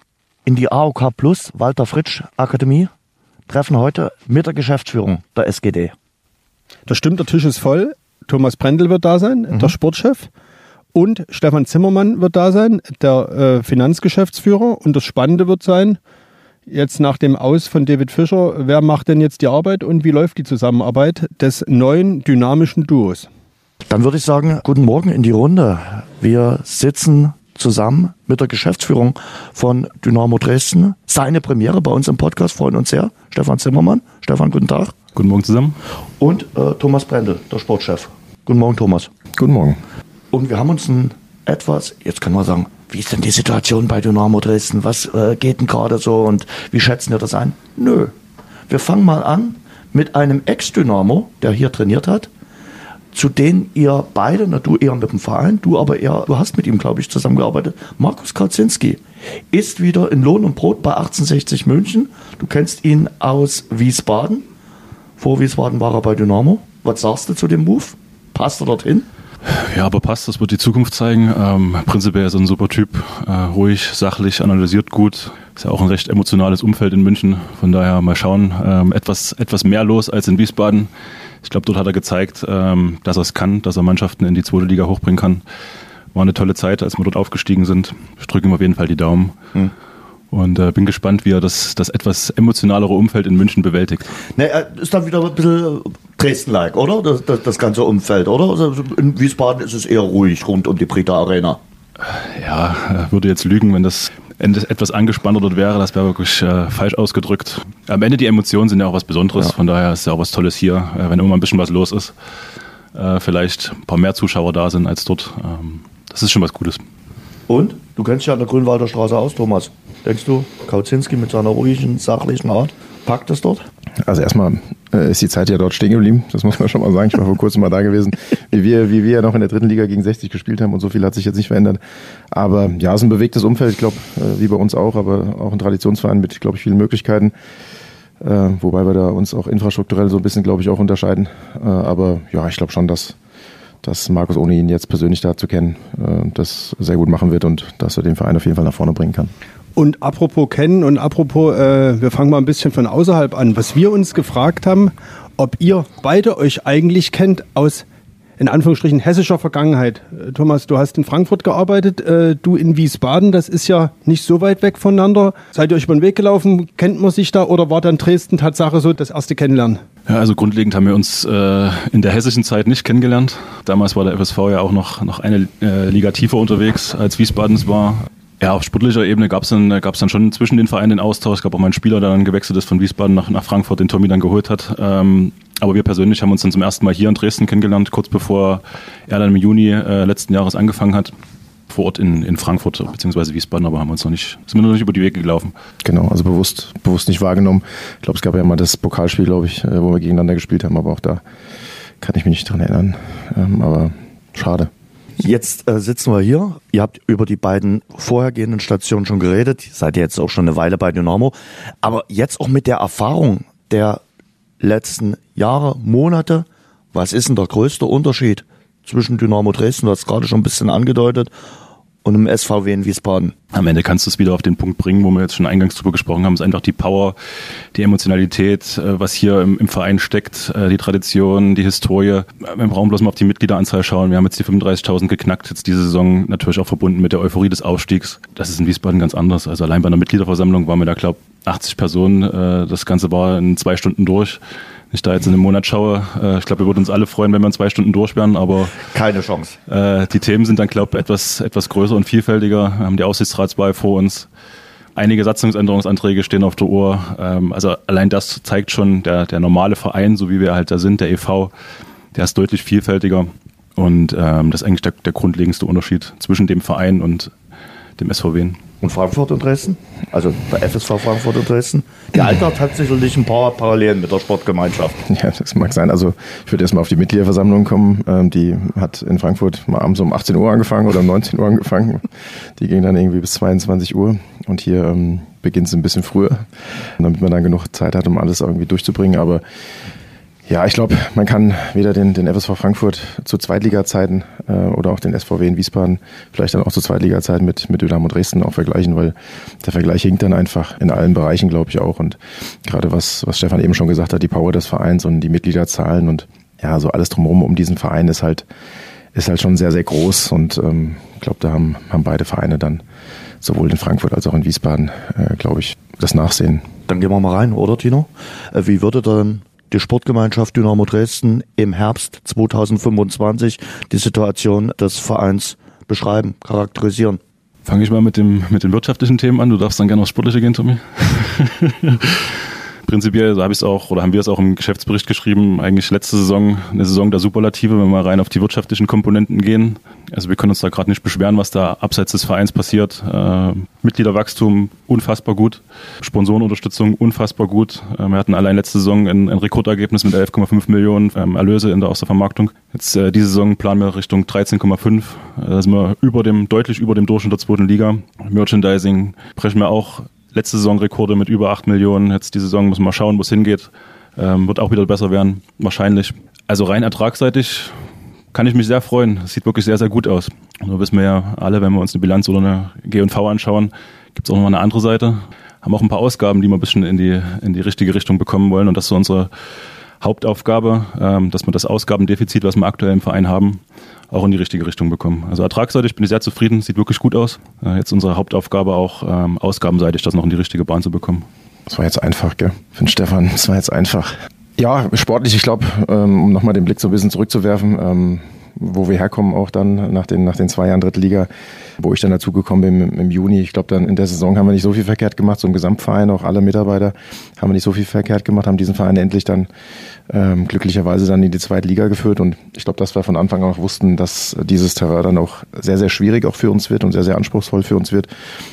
in die A O K Plus Walter Fritsch Akademie. Treffen heute mit der Geschäftsführung der S G D. Das stimmt, der Tisch ist voll. Thomas Brendel wird da sein, mhm. der Sportchef. Und Stefan Zimmermann wird da sein, der äh, Finanzgeschäftsführer. Und das Spannende wird sein, Jetzt nach dem Aus von David Fischer, wer macht denn jetzt die Arbeit und wie läuft die Zusammenarbeit des neuen dynamischen Duos? Dann würde ich sagen, guten Morgen in die Runde. Wir sitzen zusammen mit der Geschäftsführung von Dynamo Dresden. Seine Premiere bei uns im Podcast, freuen uns sehr. Stefan Zimmermann. Stefan, guten Tag. Guten Morgen zusammen. Und äh, Thomas Brendel, der Sportchef. Guten Morgen, Thomas. Guten Morgen. Und wir haben uns ein etwas, jetzt können wir sagen, wie ist denn die Situation bei Dynamo Dresden? Was äh, geht denn gerade so und wie schätzen wir das ein? Nö. Wir fangen mal an mit einem Ex-Dynamo, der hier trainiert hat, zu denen ihr beide, na, du eher mit dem Verein, du aber eher, du hast mit ihm, glaube ich, zusammengearbeitet. Markus Kautzinski ist wieder in Lohn und Brot bei achtzehnhundertsechzig München. Du kennst ihn aus Wiesbaden. Vor Wiesbaden war er bei Dynamo. Was sagst du zu dem Move? Passt er dorthin? Ja, aber passt, das wird die Zukunft zeigen. Ähm, prinzipiell ist er ein super Typ, äh, ruhig, sachlich, analysiert gut. Ist ja auch ein recht emotionales Umfeld in München. Von daher mal schauen, ähm, etwas, etwas mehr los als in Wiesbaden. Ich glaube, dort hat er gezeigt, ähm, dass er es kann, dass er Mannschaften in die zweite Liga hochbringen kann. War eine tolle Zeit, als wir dort aufgestiegen sind. Ich drücke ihm auf jeden Fall die Daumen. Hm. Und äh, bin gespannt, wie er das, das etwas emotionalere Umfeld in München bewältigt. Ne, ist dann wieder ein bisschen Dresden-like, oder? Das, das, das ganze Umfeld, oder? Also in Wiesbaden ist es eher ruhig rund um die Brita Arena. Ja, würde jetzt lügen, wenn das etwas angespannter dort wäre. Das wäre wirklich äh, falsch ausgedrückt. Am Ende die Emotionen sind ja auch was Besonderes. Ja. Von daher ist ja auch was Tolles hier, äh, wenn immer ein bisschen was los ist. Äh, vielleicht ein paar mehr Zuschauer da sind als dort. Ähm, das ist schon was Gutes. Und? Du kennst dich ja an der Grünwalder Straße aus, Thomas. Denkst du, Kautzinski mit seiner ruhigen, sachlichen Art, packt es dort? Also erstmal äh, ist die Zeit ja dort stehen geblieben, das muss man schon mal sagen. Ich war vor kurzem mal da gewesen, wie wir, wie wir ja noch in der dritten Liga gegen sechzig gespielt haben und so viel hat sich jetzt nicht verändert. Aber ja, es ist ein bewegtes Umfeld, ich glaube, äh, wie bei uns auch, aber auch ein Traditionsverein mit, glaube ich, vielen Möglichkeiten. Äh, wobei wir da uns auch infrastrukturell so ein bisschen, glaube ich, auch unterscheiden. Äh, aber ja, ich glaube schon, dass dass Markus, ohne ihn jetzt persönlich da zu kennen, das sehr gut machen wird und dass er den Verein auf jeden Fall nach vorne bringen kann. Und apropos kennen und apropos, äh, wir fangen mal ein bisschen von außerhalb an. Was wir uns gefragt haben, ob ihr beide euch eigentlich kennt aus, in Anführungsstrichen, hessischer Vergangenheit. Äh, Thomas, du hast in Frankfurt gearbeitet, äh, du in Wiesbaden, das ist ja nicht so weit weg voneinander. Seid ihr euch über den Weg gelaufen? Kennt man sich da oder war dann Dresden Tatsache so das erste Kennenlernen? Ja, also grundlegend haben wir uns äh, in der hessischen Zeit nicht kennengelernt. Damals war der F S V ja auch noch, noch eine äh, Liga tiefer unterwegs, als Wiesbaden es war. Ja, auf sportlicher Ebene gab es dann, gab's dann schon zwischen den Vereinen den Austausch. Es gab auch mal einen Spieler, der dann gewechselt ist von Wiesbaden nach, nach Frankfurt, den Tommy dann geholt hat. Ähm, aber wir persönlich haben uns dann zum ersten Mal hier in Dresden kennengelernt, kurz bevor er dann im Juni äh, letzten Jahres angefangen hat. Vor Ort in, in Frankfurt bzw. Wiesbaden, aber haben wir uns noch nicht, sind wir noch nicht über die Wege gelaufen. Genau, also bewusst, bewusst nicht wahrgenommen. Ich glaube, es gab ja mal das Pokalspiel, glaube ich, wo wir gegeneinander gespielt haben, aber auch da kann ich mich nicht dran erinnern. Ähm, aber schade. Jetzt äh, sitzen wir hier. Ihr habt über die beiden vorhergehenden Stationen schon geredet. Ihr seid jetzt auch schon eine Weile bei Dynamo. Aber jetzt auch mit der Erfahrung der letzten Jahre, Monate, was ist denn der größte Unterschied zwischen Dynamo Dresden, du hast es gerade schon ein bisschen angedeutet, und im S V W in Wiesbaden? Am Ende kannst du es wieder auf den Punkt bringen, wo wir jetzt schon eingangs drüber gesprochen haben. Es ist einfach die Power, die Emotionalität, was hier im, im Verein steckt, die Tradition, die Historie. Wir brauchen bloß mal auf die Mitgliederanzahl schauen. Wir haben jetzt die fünfunddreißigtausend geknackt, jetzt diese Saison natürlich auch verbunden mit der Euphorie des Aufstiegs. Das ist in Wiesbaden ganz anders. Also allein bei einer Mitgliederversammlung waren wir da, glaube ich, achtzig Personen. Das Ganze war in zwei Stunden durch. Wenn ich da jetzt in einem Monat schaue, äh, ich glaube, wir würden uns alle freuen, wenn wir in zwei Stunden durch wären, aber keine Chance. Äh, die Themen sind dann, glaube ich, etwas, etwas größer und vielfältiger. Wir haben die Aufsichtsratswahl vor uns. Einige Satzungsänderungsanträge stehen auf der Uhr. Ähm, also allein das zeigt schon, der, der normale Verein, so wie wir halt da sind, der E V, der ist deutlich vielfältiger. Und ähm, das ist eigentlich der, der grundlegendste Unterschied zwischen dem Verein und dem S V W. Und Frankfurt und Dresden? Also der F S V Frankfurt und Dresden? Der Alltag hat sicherlich ein paar Parallelen mit der Sportgemeinschaft. Ja, das mag sein. Also ich würde erstmal auf die Mitgliederversammlung kommen. Ähm, die hat in Frankfurt mal abends um achtzehn Uhr angefangen oder um neunzehn Uhr angefangen. Die ging dann irgendwie bis zweiundzwanzig Uhr. Und hier ähm, beginnt es ein bisschen früher, damit man dann genug Zeit hat, um alles irgendwie durchzubringen. Aber ja, ich glaube, man kann weder den, den F S V Frankfurt zu Zweitliga-Zeiten äh, oder auch den S V W in Wiesbaden vielleicht dann auch zu Zweitliga-Zeiten mit, mit Dynamo Dresden auch vergleichen, weil der Vergleich hinkt dann einfach in allen Bereichen, glaube ich auch. Und gerade was, was Stefan eben schon gesagt hat, die Power des Vereins und die Mitgliederzahlen und ja, so alles drumherum um diesen Verein ist halt, ist halt schon sehr, sehr groß. Und ähm, ich glaube, da haben, haben beide Vereine dann sowohl in Frankfurt als auch in Wiesbaden, äh, glaube ich, das Nachsehen. Dann gehen wir mal rein, oder Tino? Wie würde dann die Sportgemeinschaft Dynamo Dresden im Herbst zweitausendfünfundzwanzig die Situation des Vereins beschreiben, charakterisieren? Fange ich mal mit, dem, mit den wirtschaftlichen Themen an. Du darfst dann gerne aufs Sportliche gehen, Tommy. Prinzipiell habe ich es auch, oder haben wir es auch im Geschäftsbericht geschrieben, eigentlich letzte Saison eine Saison der Superlative, wenn wir rein auf die wirtschaftlichen Komponenten gehen. Also wir können uns da gerade nicht beschweren, was da abseits des Vereins passiert. Äh, Mitgliederwachstum unfassbar gut, Sponsorenunterstützung unfassbar gut. Äh, wir hatten allein letzte Saison ein, ein Rekordergebnis mit elf Komma fünf Millionen ähm, Erlöse in der, aus der Vermarktung. Jetzt äh, diese Saison planen wir Richtung dreizehn Komma fünf. Äh, da sind wir über dem, deutlich über dem Durchschnitt der zweiten Liga. Merchandising brechen wir auch letzte Saison Rekorde mit über acht Millionen. Jetzt die Saison müssen wir mal schauen, wo es hingeht. Ähm, wird auch wieder besser werden, wahrscheinlich. Also rein ertragsseitig kann ich mich sehr freuen. Es sieht wirklich sehr, sehr gut aus. Nur wissen wir ja alle, wenn wir uns eine Bilanz oder eine G und V anschauen, gibt es auch noch mal eine andere Seite. Haben auch ein paar Ausgaben, die wir ein bisschen in die, in die richtige Richtung bekommen wollen. Und das ist so unsere Hauptaufgabe, ähm, dass wir das Ausgabendefizit, was wir aktuell im Verein haben, auch in die richtige Richtung bekommen. Also ertragsseitig bin ich sehr zufrieden, sieht wirklich gut aus. Äh, jetzt unsere Hauptaufgabe auch ähm, ausgabenseitig, das noch in die richtige Bahn zu bekommen. Das war jetzt einfach, gell? Für den Stefan, das war jetzt einfach. Ja, sportlich, ich glaube, ähm, um nochmal den Blick so ein bisschen zurückzuwerfen, ähm, wo wir herkommen auch dann nach den, nach den zwei Jahren dritte Liga, wo ich dann dazugekommen bin im, im Juni. Ich glaube, dann in der Saison haben wir nicht so viel verkehrt gemacht, so im Gesamtverein, auch alle Mitarbeiter haben wir nicht so viel verkehrt gemacht, haben diesen Verein endlich dann ähm, glücklicherweise dann in die zweite Liga geführt. Und ich glaube, dass wir von Anfang an auch wussten, dass dieses Terrain dann auch sehr, sehr schwierig auch für uns wird und sehr, sehr anspruchsvoll für uns wird.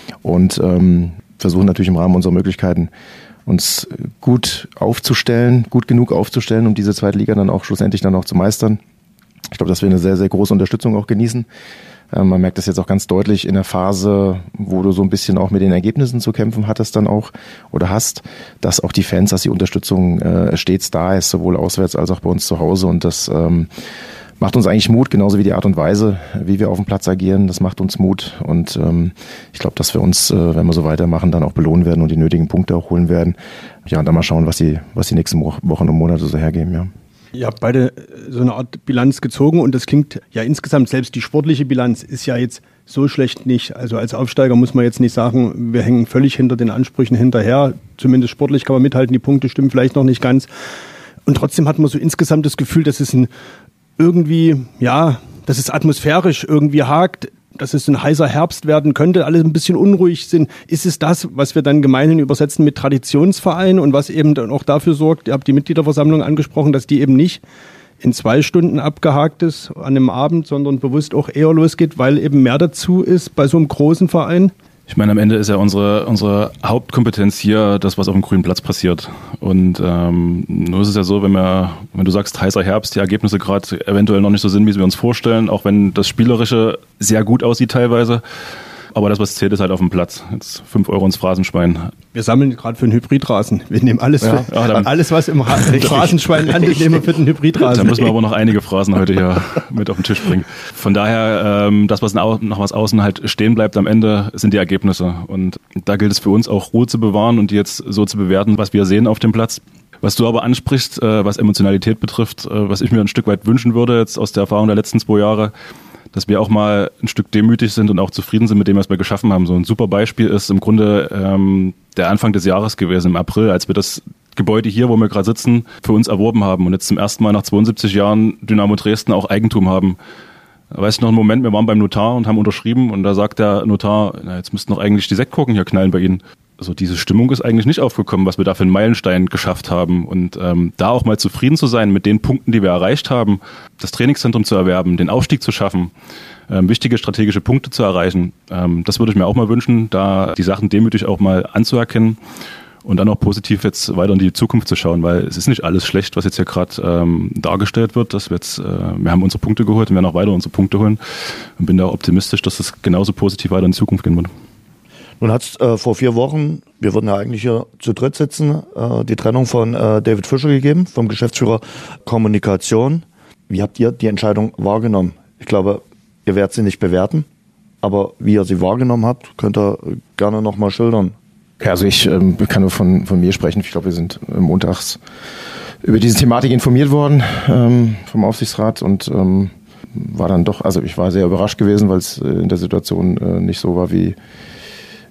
Und ähm, versuchen natürlich im Rahmen unserer Möglichkeiten uns gut aufzustellen, gut genug aufzustellen, um diese zweite Liga dann auch schlussendlich dann auch zu meistern. Ich glaube, dass wir eine sehr, sehr große Unterstützung auch genießen. Ähm, man merkt das jetzt auch ganz deutlich in der Phase, wo du so ein bisschen auch mit den Ergebnissen zu kämpfen hattest dann auch oder hast, dass auch die Fans, dass die Unterstützung äh, stets da ist, sowohl auswärts als auch bei uns zu Hause. Und das ähm, macht uns eigentlich Mut, genauso wie die Art und Weise, wie wir auf dem Platz agieren. Das macht uns Mut. Und ähm, ich glaube, dass wir uns, äh, wenn wir so weitermachen, dann auch belohnen werden und die nötigen Punkte auch holen werden. Ja, und dann mal schauen, was die, was die nächsten Wochen und Monate so hergeben, ja. Ihr habt beide so eine Art Bilanz gezogen und das klingt ja insgesamt, selbst die sportliche Bilanz ist ja jetzt so schlecht nicht. Also als Aufsteiger muss man jetzt nicht sagen, wir hängen völlig hinter den Ansprüchen hinterher. Zumindest sportlich kann man mithalten, die Punkte stimmen vielleicht noch nicht ganz. Und trotzdem hat man so insgesamt das Gefühl, dass es ein irgendwie, ja, dass es atmosphärisch irgendwie hakt, dass es ein heißer Herbst werden könnte, alle ein bisschen unruhig sind. Ist es das, was wir dann gemeinhin übersetzen mit Traditionsverein und was eben dann auch dafür sorgt, ihr habt die Mitgliederversammlung angesprochen, dass die eben nicht in zwei Stunden abgehakt ist an einem Abend, sondern bewusst auch eher losgeht, weil eben mehr dazu ist bei so einem großen Verein? Ich meine, am Ende ist ja unsere, unsere Hauptkompetenz hier das, was auf dem grünen Platz passiert. Und ähm, nur ist es ja so, wenn wir, wenn du sagst, heißer Herbst, die Ergebnisse gerade eventuell noch nicht so sind, wie wir uns vorstellen, auch wenn das Spielerische sehr gut aussieht teilweise. Aber das, was zählt, ist halt auf dem Platz. Jetzt fünf Euro ins Phrasenschwein. Wir sammeln gerade für einen Hybridrasen. Wir nehmen alles, ja, für, ja, dann, alles was im Phrasenschwein landet, nehmen wir für den Hybridrasen. Da müssen wir aber noch einige Phrasen heute hier mit auf den Tisch bringen. Von daher, ähm, das, was nach was außen halt stehen bleibt am Ende, sind die Ergebnisse. Und da gilt es für uns auch, Ruhe zu bewahren und die jetzt so zu bewerten, was wir sehen auf dem Platz. Was du aber ansprichst, äh, was Emotionalität betrifft, äh, was ich mir ein Stück weit wünschen würde, jetzt aus der Erfahrung der letzten zwei Jahre, dass wir auch mal ein Stück demütig sind und auch zufrieden sind mit dem, was wir geschaffen haben. So ein super Beispiel ist im Grunde ähm, der Anfang des Jahres gewesen, im April, als wir das Gebäude hier, wo wir gerade sitzen, für uns erworben haben und jetzt zum ersten Mal nach zweiundsiebzig Jahren Dynamo Dresden auch Eigentum haben. Da weiß ich noch einen Moment, wir waren beim Notar und haben unterschrieben und da sagt der Notar, na, jetzt müssten doch eigentlich die Sektkorken hier knallen bei Ihnen. Also diese Stimmung ist eigentlich nicht aufgekommen, was wir da für einen Meilenstein geschafft haben. Und ähm, da auch mal zufrieden zu sein mit den Punkten, die wir erreicht haben, das Trainingszentrum zu erwerben, den Aufstieg zu schaffen, ähm, wichtige strategische Punkte zu erreichen, ähm, das würde ich mir auch mal wünschen, da die Sachen demütig auch mal anzuerkennen und dann auch positiv jetzt weiter in die Zukunft zu schauen, weil es ist nicht alles schlecht, was jetzt hier gerade ähm, dargestellt wird. Dass wir, jetzt, äh, wir haben unsere Punkte geholt und werden auch weiter unsere Punkte holen und bin da optimistisch, dass es genauso positiv weiter in die Zukunft gehen wird. Nun hat es äh, vor vier Wochen, wir würden ja eigentlich hier zu dritt sitzen, äh, die Trennung von äh, David Fischer gegeben, vom Geschäftsführer Kommunikation. Wie habt ihr die Entscheidung wahrgenommen? Ich glaube, ihr werdet sie nicht bewerten, aber wie ihr sie wahrgenommen habt, könnt ihr gerne nochmal schildern. Ja, also ich ähm, kann nur von, von mir sprechen. Ich glaube, wir sind äh, montags über diese Thematik informiert worden ähm, vom Aufsichtsrat und ähm, war dann doch, also ich war sehr überrascht gewesen, weil es äh, in der Situation äh, nicht so war, wie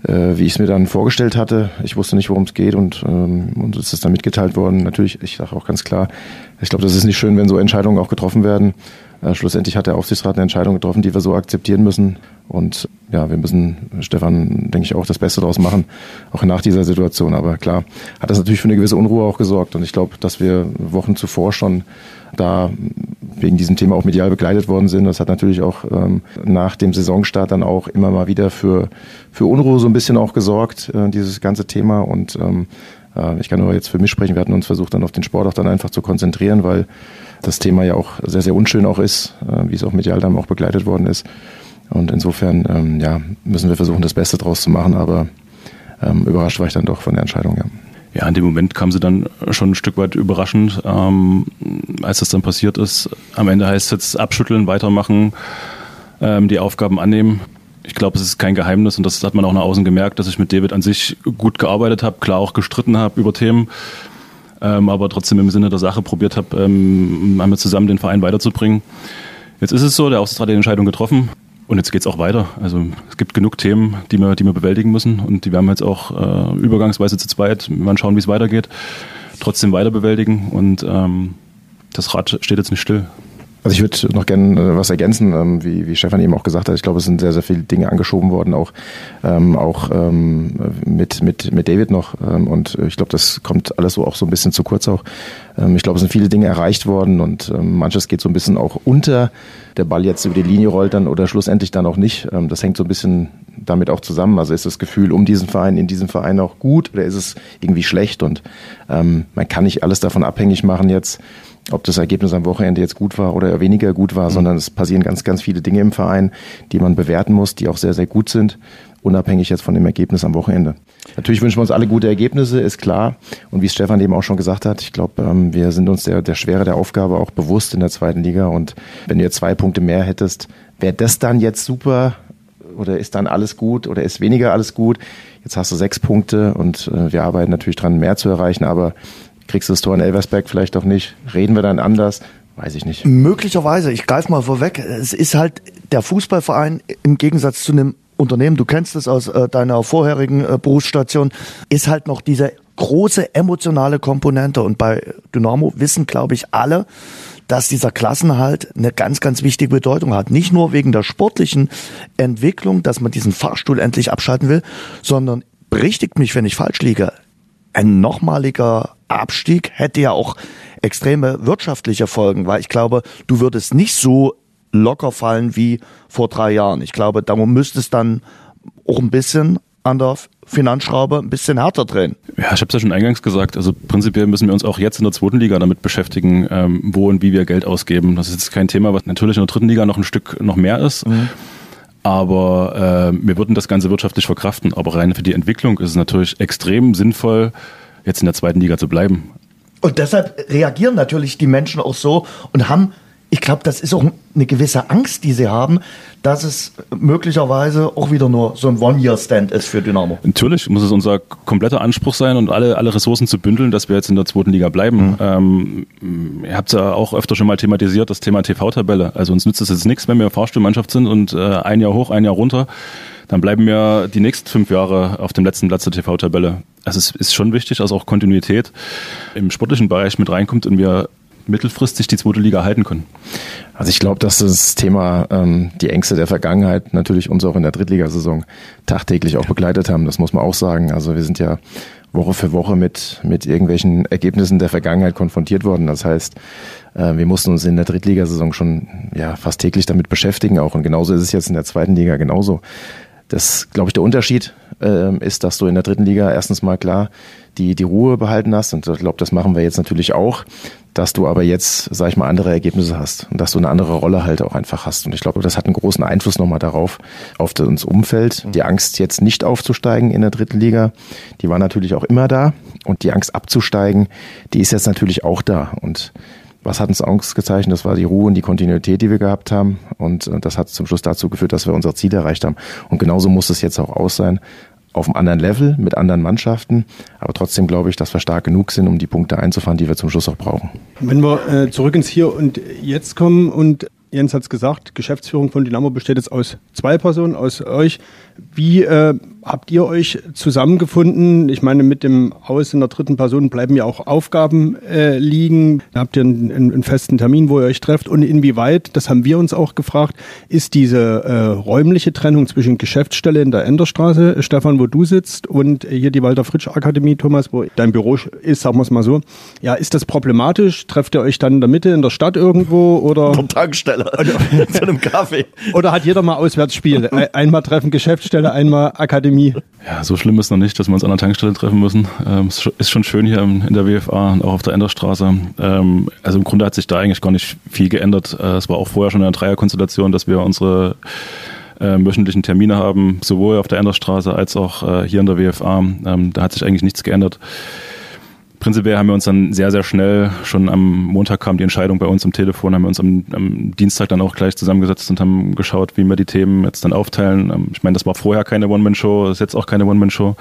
äh, wie ich es mir dann vorgestellt hatte. Ich wusste nicht, worum es geht und ähm, uns ist das dann mitgeteilt worden. Natürlich, ich sage auch ganz klar, ich glaube, das ist nicht schön, wenn so Entscheidungen auch getroffen werden. Äh, schlussendlich hat der Aufsichtsrat eine Entscheidung getroffen, die wir so akzeptieren müssen. Und ja, wir müssen, Stefan, denke ich, auch das Beste daraus machen, auch nach dieser Situation. Aber klar, hat das natürlich für eine gewisse Unruhe auch gesorgt. Und ich glaube, dass wir Wochen zuvor schon da wegen diesem Thema auch medial begleitet worden sind. Das hat natürlich auch ähm, nach dem Saisonstart dann auch immer mal wieder für, für Unruhe so ein bisschen auch gesorgt, äh, dieses ganze Thema. Und ähm, äh, ich kann nur jetzt für mich sprechen, wir hatten uns versucht, dann auf den Sport auch dann einfach zu konzentrieren, weil das Thema ja auch sehr, sehr unschön auch ist, äh, wie es auch medial dann auch begleitet worden ist. Und insofern ähm, ja, müssen wir versuchen, das Beste draus zu machen, aber ähm, überrascht war ich dann doch von der Entscheidung, ja. Ja, in dem Moment kam sie dann schon ein Stück weit überraschend, ähm, als das dann passiert ist. Am Ende heißt es jetzt abschütteln, weitermachen, ähm, die Aufgaben annehmen. Ich glaube, es ist kein Geheimnis und das hat man auch nach außen gemerkt, dass ich mit David an sich gut gearbeitet habe, klar auch gestritten habe über Themen, ähm, aber trotzdem im Sinne der Sache probiert habe, ähm, einmal zusammen den Verein weiterzubringen. Jetzt ist es so, der Aufsichtsrat hat die Entscheidung getroffen. Und jetzt geht's auch weiter. Also es gibt genug Themen, die wir, die wir bewältigen müssen. Und die werden wir jetzt auch äh, übergangsweise zu zweit, wir werden schauen, wie es weitergeht, trotzdem weiter bewältigen. Und ähm, das Rad steht jetzt nicht still. Also ich würde noch gerne was ergänzen, ähm, wie, wie Stefan eben auch gesagt hat. Ich glaube, es sind sehr, sehr viele Dinge angeschoben worden, auch, ähm, auch ähm, mit, mit, mit David noch. Ähm, und ich glaube, das kommt alles so auch so ein bisschen zu kurz auch. Ähm, ich glaube, es sind viele Dinge erreicht worden und ähm, manches geht so ein bisschen auch unter. Der Ball jetzt über die Linie rollt dann oder schlussendlich dann auch nicht. Ähm, das hängt so ein bisschen damit auch zusammen. Also ist das Gefühl um diesen Verein, in diesem Verein auch gut oder ist es irgendwie schlecht? Und ähm, man kann nicht alles davon abhängig machen jetzt, ob das Ergebnis am Wochenende jetzt gut war oder weniger gut war, mhm. sondern es passieren ganz, ganz viele Dinge im Verein, die man bewerten muss, die auch sehr, sehr gut sind, unabhängig jetzt von dem Ergebnis am Wochenende. Natürlich wünschen wir uns alle gute Ergebnisse, ist klar. Und wie Stefan eben auch schon gesagt hat, ich glaube, wir sind uns der, der Schwere der Aufgabe auch bewusst in der zweiten Liga. Und wenn du jetzt zwei Punkte mehr hättest, wäre das dann jetzt super oder ist dann alles gut oder ist weniger alles gut? Jetzt hast du sechs Punkte und wir arbeiten natürlich dran, mehr zu erreichen, aber kriegst du das Tor in Elversberg vielleicht auch nicht? Reden wir dann anders? Weiß ich nicht. Möglicherweise, ich greife mal vorweg, es ist halt der Fußballverein im Gegensatz zu einem Unternehmen, du kennst es aus äh, deiner vorherigen äh, Berufsstation, ist halt noch diese große emotionale Komponente und bei Dynamo wissen, glaube ich, alle, dass dieser Klassenerhalt eine ganz, ganz wichtige Bedeutung hat. Nicht nur wegen der sportlichen Entwicklung, dass man diesen Fahrstuhl endlich abschalten will, sondern berichtigt mich, wenn ich falsch liege, ein nochmaliger Abstieg hätte ja auch extreme wirtschaftliche Folgen, weil ich glaube, du würdest nicht so locker fallen wie vor drei Jahren. Ich glaube, da müsste es dann auch ein bisschen an der Finanzschraube ein bisschen härter drehen. Ja, ich habe es ja schon eingangs gesagt, also prinzipiell müssen wir uns auch jetzt in der zweiten Liga damit beschäftigen, ähm, wo und wie wir Geld ausgeben. Das ist jetzt kein Thema, was natürlich in der dritten Liga noch ein Stück noch mehr ist. Mhm. Aber äh, wir würden das Ganze wirtschaftlich verkraften. Aber rein für die Entwicklung ist es natürlich extrem sinnvoll, jetzt in der zweiten Liga zu bleiben. Und deshalb reagieren natürlich die Menschen auch so und haben, ich glaube, das ist auch eine gewisse Angst, die sie haben, dass es möglicherweise auch wieder nur so ein One-Year-Stand ist für Dynamo. Natürlich muss es unser kompletter Anspruch sein und alle, alle Ressourcen zu bündeln, dass wir jetzt in der zweiten Liga bleiben. Mhm. Ähm, ihr habt es ja auch öfter schon mal thematisiert, das Thema T V-Tabelle. Also uns nützt es jetzt nichts, wenn wir Fahrstuhlmannschaft sind und äh, ein Jahr hoch, ein Jahr runter. Dann bleiben wir die nächsten fünf Jahre auf dem letzten Platz der T V-Tabelle. Also es ist schon wichtig, dass auch Kontinuität im sportlichen Bereich mit reinkommt und wir mittelfristig die zweite Liga halten können. Also ich glaube, dass das Thema ähm, die Ängste der Vergangenheit natürlich uns auch in der Drittligasaison tagtäglich auch begleitet haben. Das muss man auch sagen. Also wir sind ja Woche für Woche mit mit irgendwelchen Ergebnissen der Vergangenheit konfrontiert worden. Das heißt, äh, wir mussten uns in der Drittligasaison schon ja fast täglich damit beschäftigen auch. Und genauso ist es jetzt in der zweiten Liga genauso. Das, glaube ich, der Unterschied äh, ist, dass du in der dritten Liga erstens mal klar die die Ruhe behalten hast. Und ich glaube, das machen wir jetzt natürlich auch, dass du aber jetzt, sag ich mal, andere Ergebnisse hast und dass du eine andere Rolle halt auch einfach hast. Und ich glaube, das hat einen großen Einfluss nochmal darauf, auf das Umfeld. Die Angst, jetzt nicht aufzusteigen in der dritten Liga, die war natürlich auch immer da. Und die Angst abzusteigen, die ist jetzt natürlich auch da. Und was hat uns Angst gezeichnet? Das war die Ruhe und die Kontinuität, die wir gehabt haben. Und das hat zum Schluss dazu geführt, dass wir unser Ziel erreicht haben. Und genauso muss es jetzt auch aus sein. Auf einem anderen Level, mit anderen Mannschaften. Aber trotzdem glaube ich, dass wir stark genug sind, um die Punkte einzufahren, die wir zum Schluss auch brauchen. Wenn wir äh, zurück ins Hier und Jetzt kommen und Jens hat es gesagt, Geschäftsführung von Dynamo besteht jetzt aus zwei Personen, aus euch, Wie äh, habt ihr euch zusammengefunden? Ich meine, mit dem Aus in der dritten Person bleiben ja auch Aufgaben äh, liegen. Habt ihr einen, einen festen Termin, wo ihr euch trefft? Und inwieweit, das haben wir uns auch gefragt, ist diese äh, räumliche Trennung zwischen Geschäftsstelle in der Enderstraße, Stefan, wo du sitzt, und hier die Walter-Fritsch-Akademie, Thomas, wo dein Büro ist, sagen wir es mal so. Ja, ist das problematisch? Trefft ihr euch dann in der Mitte, in der Stadt irgendwo? Oder An der Tankstelle, zu einem Kaffee. Oder hat jeder mal Auswärtsspiel? Einmal treffen Geschäftsstelle, einmal Akademie. Ja, so schlimm ist noch nicht, dass wir uns an der Tankstelle treffen müssen. Ähm, es ist schon schön hier in der W F A und auch auf der Enderstraße. Ähm, also im Grunde hat sich da eigentlich gar nicht viel geändert. Äh, es war auch vorher schon eine Dreierkonstellation, dass wir unsere äh, wöchentlichen Termine haben, sowohl auf der Enderstraße als auch äh, hier in der W F A. Ähm, da hat sich eigentlich nichts geändert. Prinzipiell haben wir uns dann sehr, sehr schnell, schon am Montag kam die Entscheidung bei uns am Telefon, haben wir uns am, am Dienstag dann auch gleich zusammengesetzt und haben geschaut, wie wir die Themen jetzt dann aufteilen. Ich meine, das war vorher keine One-Man-Show, das ist jetzt auch keine One-Man-Show.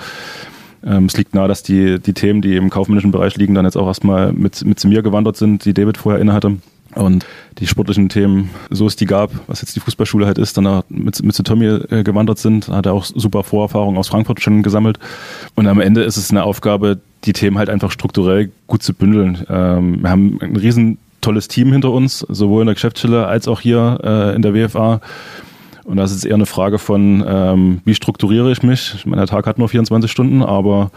Es liegt nahe, dass die, die Themen, die im kaufmännischen Bereich liegen, dann jetzt auch erstmal mit, mit zu mir gewandert sind, die David vorher innehatte. Und die sportlichen Themen, so es die gab, was jetzt die Fußballschule halt ist, dann mit, mit zu Tommy äh, gewandert sind, hat er auch super Vorerfahrungen aus Frankfurt schon gesammelt. Und am Ende ist es eine Aufgabe, die Themen halt einfach strukturell gut zu bündeln. Ähm, wir haben ein riesen tolles Team hinter uns, sowohl in der Geschäftsstelle als auch hier äh, in der W F A. Und das ist eher eine Frage von, ähm, wie strukturiere ich mich? Ich meine, der Tag hat nur vierundzwanzig Stunden, aber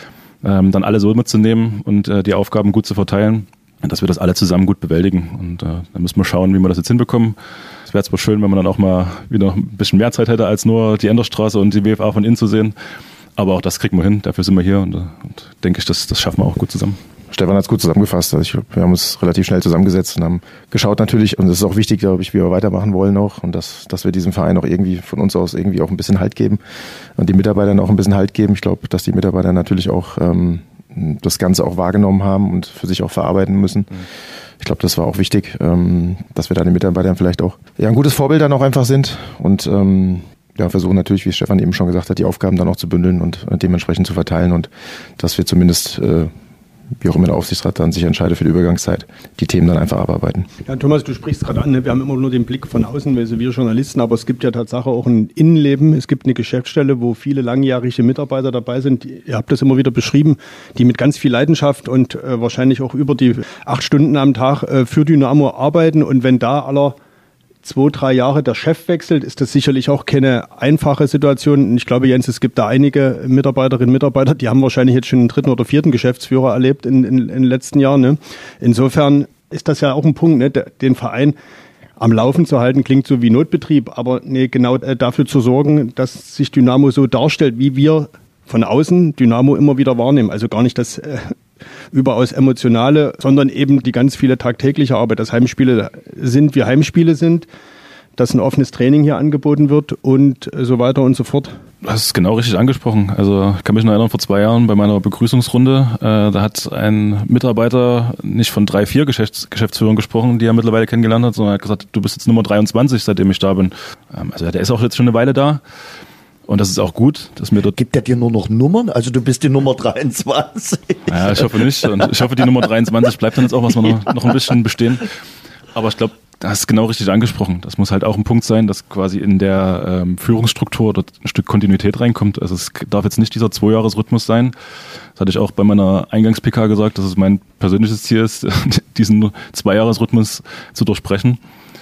ähm, dann alle so mitzunehmen und äh, die Aufgaben gut zu verteilen, dass wir das alle zusammen gut bewältigen. Und äh, dann müssen wir schauen, wie wir das jetzt hinbekommen. Es wäre zwar schön, wenn man dann auch mal wieder ein bisschen mehr Zeit hätte, als nur die Enderstraße und die W F A von innen zu sehen. Aber auch das kriegen wir hin, dafür sind wir hier und, und denke ich, das, das schaffen wir auch gut zusammen. Stefan hat es gut zusammengefasst. Also ich, wir haben uns relativ schnell zusammengesetzt und haben geschaut natürlich, und es ist auch wichtig, glaube ich, wie wir weitermachen wollen auch und dass, dass wir diesem Verein auch irgendwie von uns aus irgendwie auch ein bisschen Halt geben und die Mitarbeitern auch ein bisschen Halt geben. Ich glaube, dass die Mitarbeiter natürlich auch ähm, das Ganze auch wahrgenommen haben und für sich auch verarbeiten müssen. Mhm. Ich glaube, das war auch wichtig, ähm, dass wir da den Mitarbeitern vielleicht auch ja, ein gutes Vorbild dann auch einfach sind und ähm, ja, versuchen natürlich, wie Stefan eben schon gesagt hat, die Aufgaben dann auch zu bündeln und äh, dementsprechend zu verteilen und dass wir zumindest, äh, wie auch immer der Aufsichtsrat dann sich entscheidet für die Übergangszeit, die Themen dann einfach abarbeiten. Ja, Thomas, du sprichst gerade an, ne? Wir haben immer nur den Blick von außen, weil wir Journalisten, aber es gibt ja Tatsache auch ein Innenleben. Es gibt eine Geschäftsstelle, wo viele langjährige Mitarbeiter dabei sind. Ihr habt das immer wieder beschrieben, die mit ganz viel Leidenschaft und äh, wahrscheinlich auch über die acht Stunden am Tag äh, für Dynamo arbeiten. Und wenn da aller zwei, drei Jahre der Chef wechselt, ist das sicherlich auch keine einfache Situation. Und ich glaube, Jens, es gibt da einige Mitarbeiterinnen und Mitarbeiter, die haben wahrscheinlich jetzt schon den dritten oder vierten Geschäftsführer erlebt in, in, in den letzten Jahren. Ne? Insofern ist das ja auch ein Punkt, ne? Den Verein am Laufen zu halten, klingt so wie Notbetrieb, aber nee, genau dafür zu sorgen, dass sich Dynamo so darstellt, wie wir von außen Dynamo immer wieder wahrnehmen. Also gar nicht das äh, überaus emotionale, sondern eben die ganz viele tagtägliche Arbeit, dass Heimspiele sind, wie Heimspiele sind, dass ein offenes Training hier angeboten wird und so weiter und so fort. Das ist genau richtig angesprochen. Also ich kann mich noch erinnern, vor zwei Jahren bei meiner Begrüßungsrunde, äh, da hat ein Mitarbeiter nicht von drei, vier Geschäfts- Geschäftsführern gesprochen, die er mittlerweile kennengelernt hat, sondern er hat gesagt, du bist jetzt Nummer dreiundzwanzig, seitdem ich da bin. Ähm, also der ist auch jetzt schon eine Weile da. Und das ist auch gut, dass mir dort... Gibt der dir nur noch Nummern? Also du bist die Nummer dreiundzwanzig. Ja, ich hoffe nicht. Und ich hoffe, die Nummer dreiundzwanzig bleibt dann jetzt auch was noch, noch ein bisschen bestehen. Aber ich glaube, das ist genau richtig angesprochen. Das muss halt auch ein Punkt sein, dass quasi in der ähm, Führungsstruktur dort ein Stück Kontinuität reinkommt. Also es darf jetzt nicht dieser Zwei-Jahres-Rhythmus sein. Das hatte ich auch bei meiner Eingangs-P K gesagt, dass es mein persönliches Ziel ist, diesen Zwei-Jahres-Rhythmus zu durchbrechen.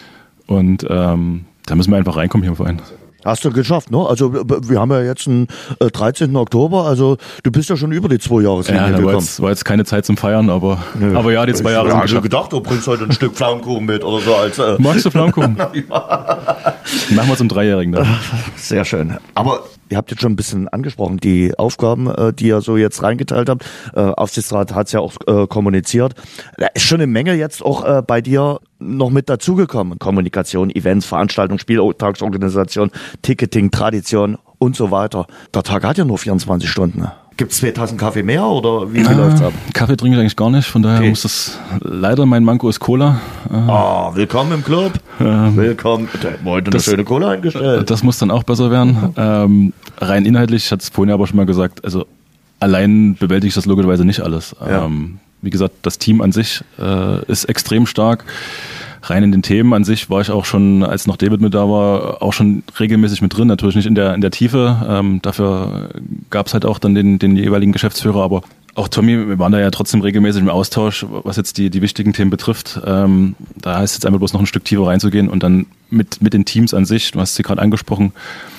Und ähm, da müssen wir einfach reinkommen hier im Verein. Hast du geschafft, ne? Also wir haben ja jetzt den äh, dreizehnten Oktober, also du bist ja schon über die zwei Jahreslinie ja, gekommen. War jetzt, war jetzt keine Zeit zum Feiern, aber, aber ja, die zwei Jahre ich sind geschafft. Ich habe gedacht, du bringst heute ein Stück Pflaumenkuchen mit oder so. Als, äh Magst du Pflaumenkuchen? Machen wir zum Dreijährigen dann. Sehr schön. Aber ihr habt jetzt schon ein bisschen angesprochen, die Aufgaben, die ihr so jetzt reingeteilt habt. Äh, Aufsichtsrat hat es ja auch äh, kommuniziert. Da ist schon eine Menge jetzt auch äh, bei dir noch mit dazugekommen. Kommunikation, Events, Veranstaltungen, Spieltagsorganisation, Ticketing, Tradition und so weiter. Der Tag hat ja nur vierundzwanzig Stunden. Gibt es zwei Tassen Kaffee mehr oder wie, wie äh, läuft's ab? Kaffee trinke ich eigentlich gar nicht, von daher okay. muss das, leider mein Manko ist Cola. Ah, oh, willkommen im Club. Ähm, willkommen. Heute eine schöne Cola eingestellt. Das muss dann auch besser werden. ähm, rein inhaltlich, ich hatte es vorhin aber schon mal gesagt, also allein bewältige ich das logischerweise nicht alles. Ja. Ähm, Wie gesagt, das Team an sich äh, ist extrem stark. Rein in den Themen an sich war ich auch schon, als noch David mit da war, auch schon regelmäßig mit drin. Natürlich nicht in der in der Tiefe. Ähm, dafür gab es halt auch dann den, den jeweiligen Geschäftsführer. Aber auch Tommy, wir waren da ja trotzdem regelmäßig im Austausch, was jetzt die die wichtigen Themen betrifft. Ähm, da heißt es jetzt einfach bloß noch ein Stück tiefer reinzugehen und dann mit mit den Teams an sich, du hast sie gerade angesprochen,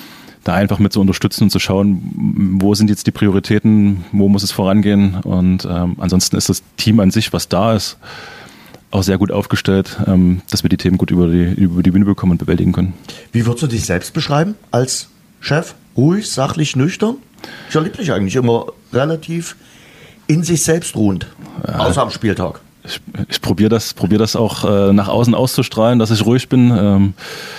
da einfach mit zu unterstützen und zu schauen, wo sind jetzt die Prioritäten, wo muss es vorangehen. Und ähm, ansonsten ist das Team an sich, was da ist, auch sehr gut aufgestellt, ähm, dass wir die Themen gut über die, über die Bühne bekommen und bewältigen können. Wie würdest du dich selbst beschreiben als Chef? Ruhig, sachlich, nüchtern? Ich erlebe dich eigentlich immer relativ in sich selbst ruhend, ja, außer am Spieltag. Ich, ich probiere das, probier das auch äh, nach außen auszustrahlen, dass ich ruhig bin. Ähm,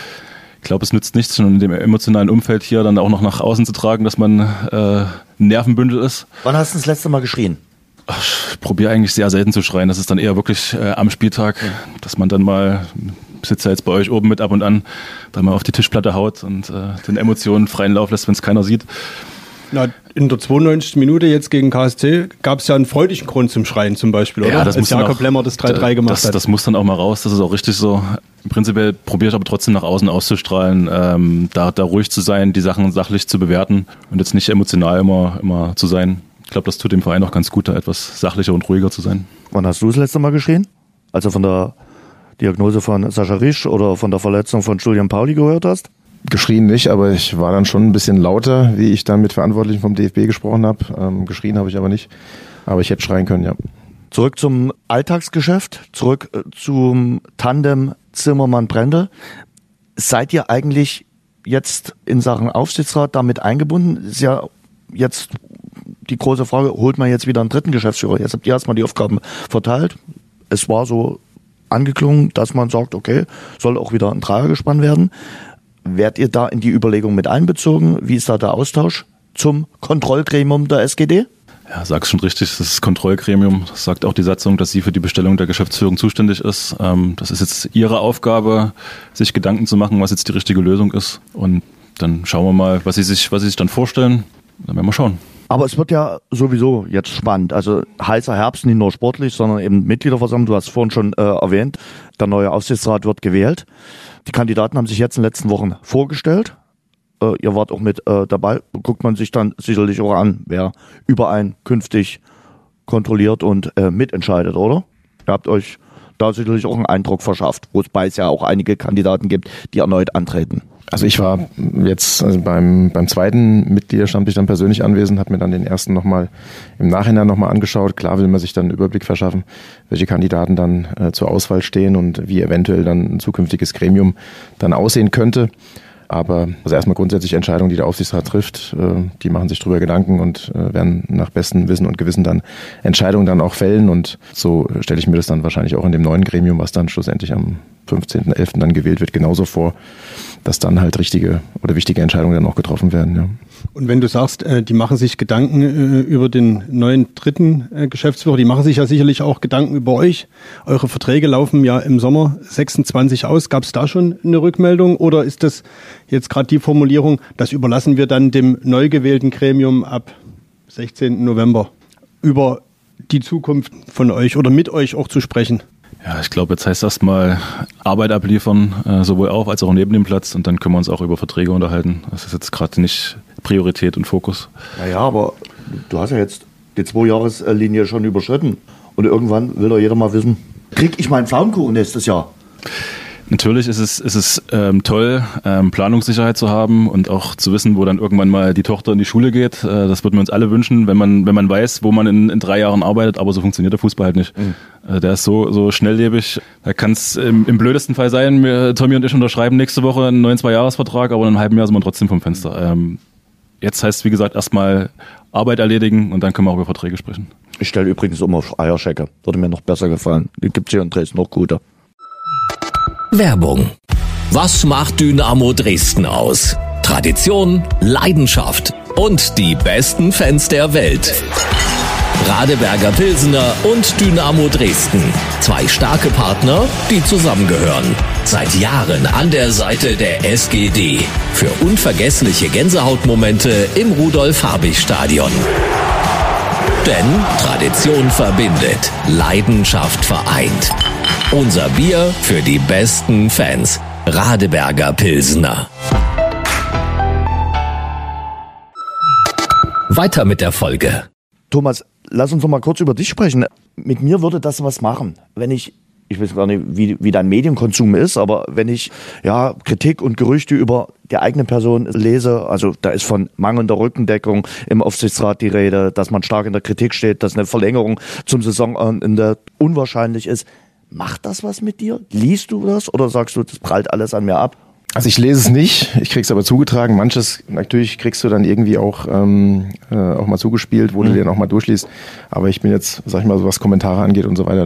ich glaube, es nützt nichts, schon in dem emotionalen Umfeld hier dann auch noch nach außen zu tragen, dass man äh, ein Nervenbündel ist. Wann hast du das letzte Mal geschrien? Ich probiere eigentlich sehr selten zu schreien. Das ist dann eher wirklich äh, am Spieltag, dass man dann mal, sitzt ja jetzt bei euch oben mit ab und an, dann mal auf die Tischplatte haut und äh, den Emotionen freien Lauf lässt, wenn es keiner sieht. Na, in der zweiundneunzigsten Minute jetzt gegen K S C gab es ja einen freudigen Grund zum Schreien zum Beispiel, oder? Ja, das als Jakob auch, Lemmer das drei drei gemacht das, hat. Das muss dann auch mal raus, das ist auch richtig so. Prinzipiell probiere ich aber trotzdem nach außen auszustrahlen, ähm, da, da ruhig zu sein, die Sachen sachlich zu bewerten und jetzt nicht emotional immer, immer zu sein. Ich glaube, das tut dem Verein auch ganz gut, da etwas sachlicher und ruhiger zu sein. Wann hast du das letzte Mal geschrien? Als du von der Diagnose von Sascha Risch oder von der Verletzung von Julian Pauli gehört hast? Geschrien nicht, aber ich war dann schon ein bisschen lauter, wie ich dann mit Verantwortlichen vom D F B gesprochen habe. Ähm, geschrien habe ich aber nicht, aber ich hätte schreien können, ja. Zurück zum Alltagsgeschäft, zurück äh, zum Tandem Zimmermann-Brendel. Seid ihr eigentlich jetzt in Sachen Aufsichtsrat damit eingebunden? Ist ja jetzt die große Frage, holt man jetzt wieder einen dritten Geschäftsführer? Jetzt habt ihr erstmal die Aufgaben verteilt. Es war so angeklungen, dass man sagt, okay, soll auch wieder ein Dreier gespannt werden. Werdet ihr da in die Überlegung mit einbezogen? Wie ist da der Austausch zum Kontrollgremium der S G D? Ja, sagst schon richtig, das ist das Kontrollgremium. Das sagt auch die Satzung, dass sie für die Bestellung der Geschäftsführung zuständig ist. Das ist jetzt ihre Aufgabe, sich Gedanken zu machen, was jetzt die richtige Lösung ist. Und dann schauen wir mal, was sie sich, was sie sich dann vorstellen. Dann werden wir schauen. Aber es wird ja sowieso jetzt spannend. Also heißer Herbst, nicht nur sportlich, sondern eben Mitgliederversammlung. Du hast es vorhin schon äh, erwähnt, der neue Aufsichtsrat wird gewählt. Die Kandidaten haben sich jetzt in den letzten Wochen vorgestellt. Äh, ihr wart auch mit äh, dabei. Guckt man sich dann sicherlich auch an, wer überein künftig kontrolliert und äh, mitentscheidet, oder? Ihr habt euch da sicherlich auch einen Eindruck verschafft, wobei es ja auch einige Kandidaten gibt, die erneut antreten. Also ich war jetzt also beim beim zweiten Mitgliederstammtisch dann persönlich anwesend, habe mir dann den ersten nochmal im Nachhinein nochmal angeschaut. Klar will man sich dann einen Überblick verschaffen, welche Kandidaten dann äh, zur Auswahl stehen und wie eventuell dann ein zukünftiges Gremium dann aussehen könnte. Aber also erstmal grundsätzlich Entscheidungen, die der Aufsichtsrat trifft, äh, die machen sich drüber Gedanken und äh, werden nach bestem Wissen und Gewissen dann Entscheidungen dann auch fällen. Und so stelle ich mir das dann wahrscheinlich auch in dem neuen Gremium, was dann schlussendlich am fünfzehnten elften dann gewählt wird, genauso vor, dass dann halt richtige oder wichtige Entscheidungen dann auch getroffen werden. Ja. Und wenn du sagst, die machen sich Gedanken über den neuen dritten Geschäftsführer, die machen sich ja sicherlich auch Gedanken über euch. Eure Verträge laufen ja im Sommer sechsundzwanzig aus. Gab es da schon eine Rückmeldung oder ist das jetzt gerade die Formulierung, das überlassen wir dann dem neu gewählten Gremium ab sechzehnten November über die Zukunft von euch oder mit euch auch zu sprechen? Ja, ich glaube, jetzt heißt erstmal Arbeit abliefern, äh, sowohl auf als auch neben dem Platz und dann können wir uns auch über Verträge unterhalten. Das ist jetzt gerade nicht Priorität und Fokus. Naja, aber du hast ja jetzt die Zwei-Jahres-Linie schon überschritten und irgendwann will doch jeder mal wissen, krieg ich meinen Pfannkuchen nächstes Jahr? Natürlich ist es, ist es ähm, toll, ähm, Planungssicherheit zu haben und auch zu wissen, wo dann irgendwann mal die Tochter in die Schule geht. Äh, das würden wir uns alle wünschen, wenn man, wenn man weiß, wo man in, in drei Jahren arbeitet. Aber so funktioniert der Fußball halt nicht. Mhm. Äh, der ist so, so schnelllebig. Da kann es im, im blödesten Fall sein, wir, Tommy und ich unterschreiben nächste Woche einen neuen Zwei-Jahres-Vertrag, aber in einem halben Jahr sind wir trotzdem vom Fenster. Ähm, jetzt heißt es, wie gesagt, erstmal Arbeit erledigen und dann können wir auch über Verträge sprechen. Ich stelle übrigens immer auf Eierschecke. Würde mir noch besser gefallen. Die gibt es hier in Dresden noch gute. Werbung. Was macht Dynamo Dresden aus? Tradition, Leidenschaft und die besten Fans der Welt. Radeberger Pilsener und Dynamo Dresden. Zwei starke Partner, die zusammengehören. Seit Jahren an der Seite der S G D. Für unvergessliche Gänsehautmomente im Rudolf-Habich-Stadion. Denn Tradition verbindet, Leidenschaft vereint. Unser Bier für die besten Fans. Radeberger Pilsner. Weiter mit der Folge. Thomas, lass uns noch mal kurz über dich sprechen. Mit mir würde das was machen, wenn ich, ich weiß gar nicht, wie, wie dein Medienkonsum ist, aber wenn ich ja Kritik und Gerüchte über die eigene Person lese, also da ist von mangelnder Rückendeckung im Aufsichtsrat die Rede, dass man stark in der Kritik steht, dass eine Verlängerung zum Saisonende unwahrscheinlich ist. Macht das was mit dir? Liest du das oder sagst du, das prallt alles an mir ab? Also ich lese es nicht, ich krieg's aber zugetragen. Manches natürlich kriegst du dann irgendwie auch ähm, äh, auch mal zugespielt, wo mhm. du den auch mal durchliest. Aber ich bin jetzt, sag ich mal, so was Kommentare angeht und so weiter,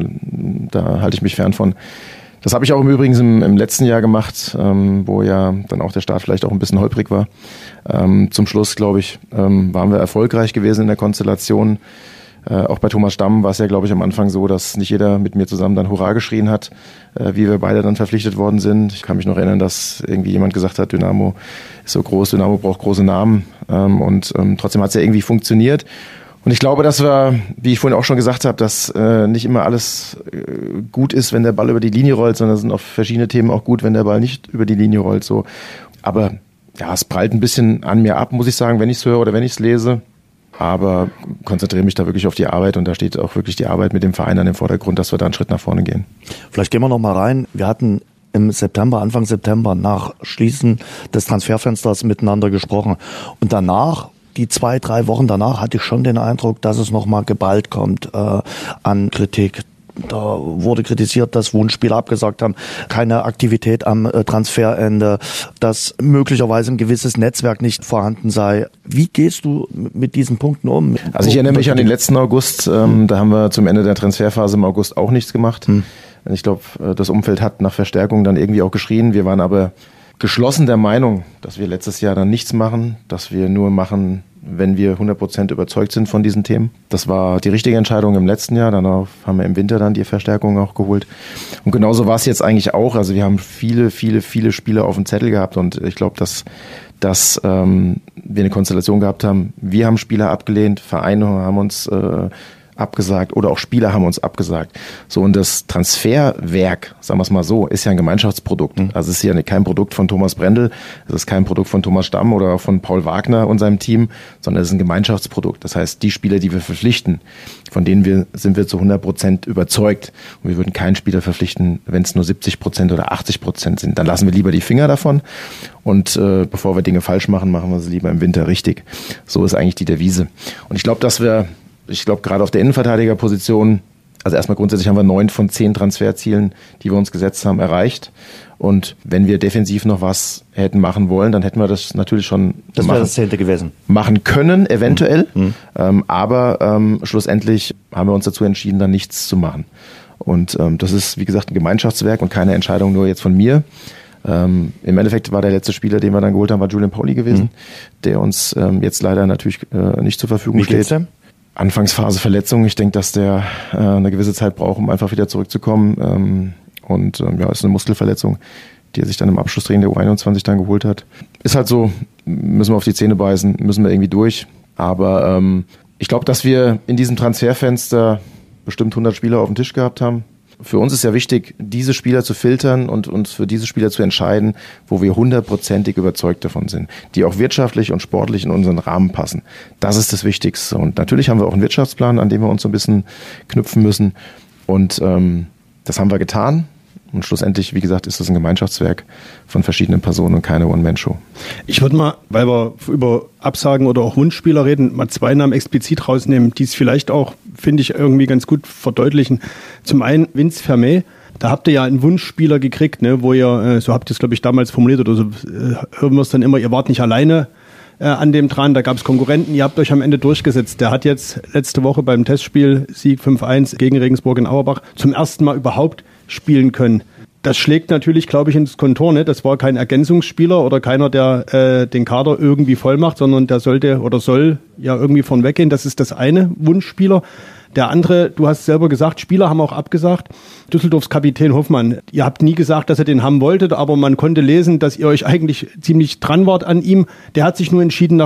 da halte ich mich fern von. Das habe ich auch im Übrigen im, im letzten Jahr gemacht, ähm, wo ja dann auch der Start vielleicht auch ein bisschen holprig war. Ähm, zum Schluss, glaube ich, ähm, waren wir erfolgreich gewesen in der Konstellation. Äh, auch bei Thomas Stamm war es ja, glaube ich, am Anfang so, dass nicht jeder mit mir zusammen dann Hurra geschrien hat, äh, wie wir beide dann verpflichtet worden sind. Ich kann mich noch erinnern, dass irgendwie jemand gesagt hat, Dynamo ist so groß, Dynamo braucht große Namen. Ähm, und ähm, trotzdem hat es ja irgendwie funktioniert. Und ich glaube, dass wir, wie ich vorhin auch schon gesagt habe, dass äh, nicht immer alles äh, gut ist, wenn der Ball über die Linie rollt, sondern es sind auch verschiedene Themen auch gut, wenn der Ball nicht über die Linie rollt. So. Aber ja, es prallt ein bisschen an mir ab, muss ich sagen, wenn ich es höre oder wenn ich es lese. Aber konzentriere mich da wirklich auf die Arbeit und da steht auch wirklich die Arbeit mit dem Verein an dem Vordergrund, dass wir da einen Schritt nach vorne gehen. Vielleicht gehen wir noch mal rein. Wir hatten im September, Anfang September, nach Schließen des Transferfensters miteinander gesprochen. Und danach, die zwei, drei Wochen danach, hatte ich schon den Eindruck, dass es noch mal geballt kommt äh, an Kritik. Da wurde kritisiert, dass Wunschspieler abgesagt haben, keine Aktivität am Transferende, dass möglicherweise ein gewisses Netzwerk nicht vorhanden sei. Wie gehst du mit diesen Punkten um? Also ich erinnere mich an den letzten August, ähm, da haben wir zum Ende der Transferphase im August auch nichts gemacht. Hm. Ich glaube, das Umfeld hat nach Verstärkung dann irgendwie auch geschrien. Wir waren aber geschlossen der Meinung, dass wir letztes Jahr dann nichts machen, dass wir nur machen, wenn wir hundert Prozent überzeugt sind von diesen Themen. Das war die richtige Entscheidung im letzten Jahr. Danach haben wir im Winter dann die Verstärkung auch geholt. Und genauso war es jetzt eigentlich auch. Also wir haben viele, viele, viele Spieler auf dem Zettel gehabt und ich glaube, dass, dass ähm, wir eine Konstellation gehabt haben. Wir haben Spieler abgelehnt, Vereine haben uns äh, abgesagt oder auch Spieler haben uns abgesagt. So, und das Transferwerk, sagen wir es mal so, ist ja ein Gemeinschaftsprodukt. Also es ist ja kein Produkt von Thomas Brendel, es ist kein Produkt von Thomas Stamm oder von Paul Wagner und seinem Team, sondern es ist ein Gemeinschaftsprodukt. Das heißt, die Spieler, die wir verpflichten, von denen wir sind wir zu hundert Prozent überzeugt. Und wir würden keinen Spieler verpflichten, wenn es nur siebzig Prozent oder achtzig Prozent sind. Dann lassen wir lieber die Finger davon. Und äh, bevor wir Dinge falsch machen, machen wir sie lieber im Winter richtig. So ist eigentlich die Devise. Und ich glaube, dass wir Ich glaube, gerade auf der Innenverteidigerposition, also erstmal grundsätzlich haben wir neun von zehn Transferzielen, die wir uns gesetzt haben, erreicht. Und wenn wir defensiv noch was hätten machen wollen, dann hätten wir das natürlich schon das wäre das Zehnte gewesen. machen können, eventuell. Mhm. Ähm, aber ähm, schlussendlich haben wir uns dazu entschieden, dann nichts zu machen. Und ähm, das ist, wie gesagt, ein Gemeinschaftswerk und keine Entscheidung nur jetzt von mir. Ähm, im Endeffekt war der letzte Spieler, den wir dann geholt haben, war Julian Pauli gewesen, mhm. der uns ähm, jetzt leider natürlich äh, nicht zur Verfügung Wie steht. geht's denn? Anfangsphase Verletzung. Ich denke, dass der äh, eine gewisse Zeit braucht, um einfach wieder zurückzukommen. Ähm, und ähm, ja, ist eine Muskelverletzung, die er sich dann im Abschlusstraining der U einundzwanzig dann geholt hat. Ist halt so, müssen wir auf die Zähne beißen, müssen wir irgendwie durch. Aber ähm, ich glaube, dass wir in diesem Transferfenster bestimmt hundert Spieler auf dem Tisch gehabt haben. Für uns ist ja wichtig, diese Spieler zu filtern und uns für diese Spieler zu entscheiden, wo wir hundertprozentig überzeugt davon sind, die auch wirtschaftlich und sportlich in unseren Rahmen passen. Das ist das Wichtigste. Und natürlich haben wir auch einen Wirtschaftsplan, an dem wir uns so ein bisschen knüpfen müssen. Und ähm, das haben wir getan. Und schlussendlich, wie gesagt, ist das ein Gemeinschaftswerk von verschiedenen Personen und keine One-Man-Show. Ich würde mal, weil wir über Absagen oder auch Wunschspieler reden, mal zwei Namen explizit rausnehmen, die es vielleicht auch, finde ich, irgendwie ganz gut verdeutlichen. Zum einen Vince Vermey. Da habt ihr ja einen Wunschspieler gekriegt, ne, wo ihr, so habt ihr es, glaube ich, damals formuliert oder so, hören wir es dann immer, ihr wart nicht alleine äh, an dem dran, da gab es Konkurrenten, ihr habt euch am Ende durchgesetzt. Der hat jetzt letzte Woche beim Testspiel Sieg fünf eins gegen Regensburg in Auerbach zum ersten Mal überhaupt spielen können. Das schlägt natürlich, glaube ich, ins Kontor. Ne? Das war kein Ergänzungsspieler oder keiner, der äh, den Kader irgendwie voll macht, sondern der sollte oder soll ja irgendwie von weggehen. Das ist das eine Wunschspieler. Der andere, du hast selber gesagt, Spieler haben auch abgesagt. Düsseldorfs Kapitän Hoffmann, ihr habt nie gesagt, dass ihr den haben wolltet, aber man konnte lesen, dass ihr euch eigentlich ziemlich dran wart an ihm. Der hat sich nur entschieden, nach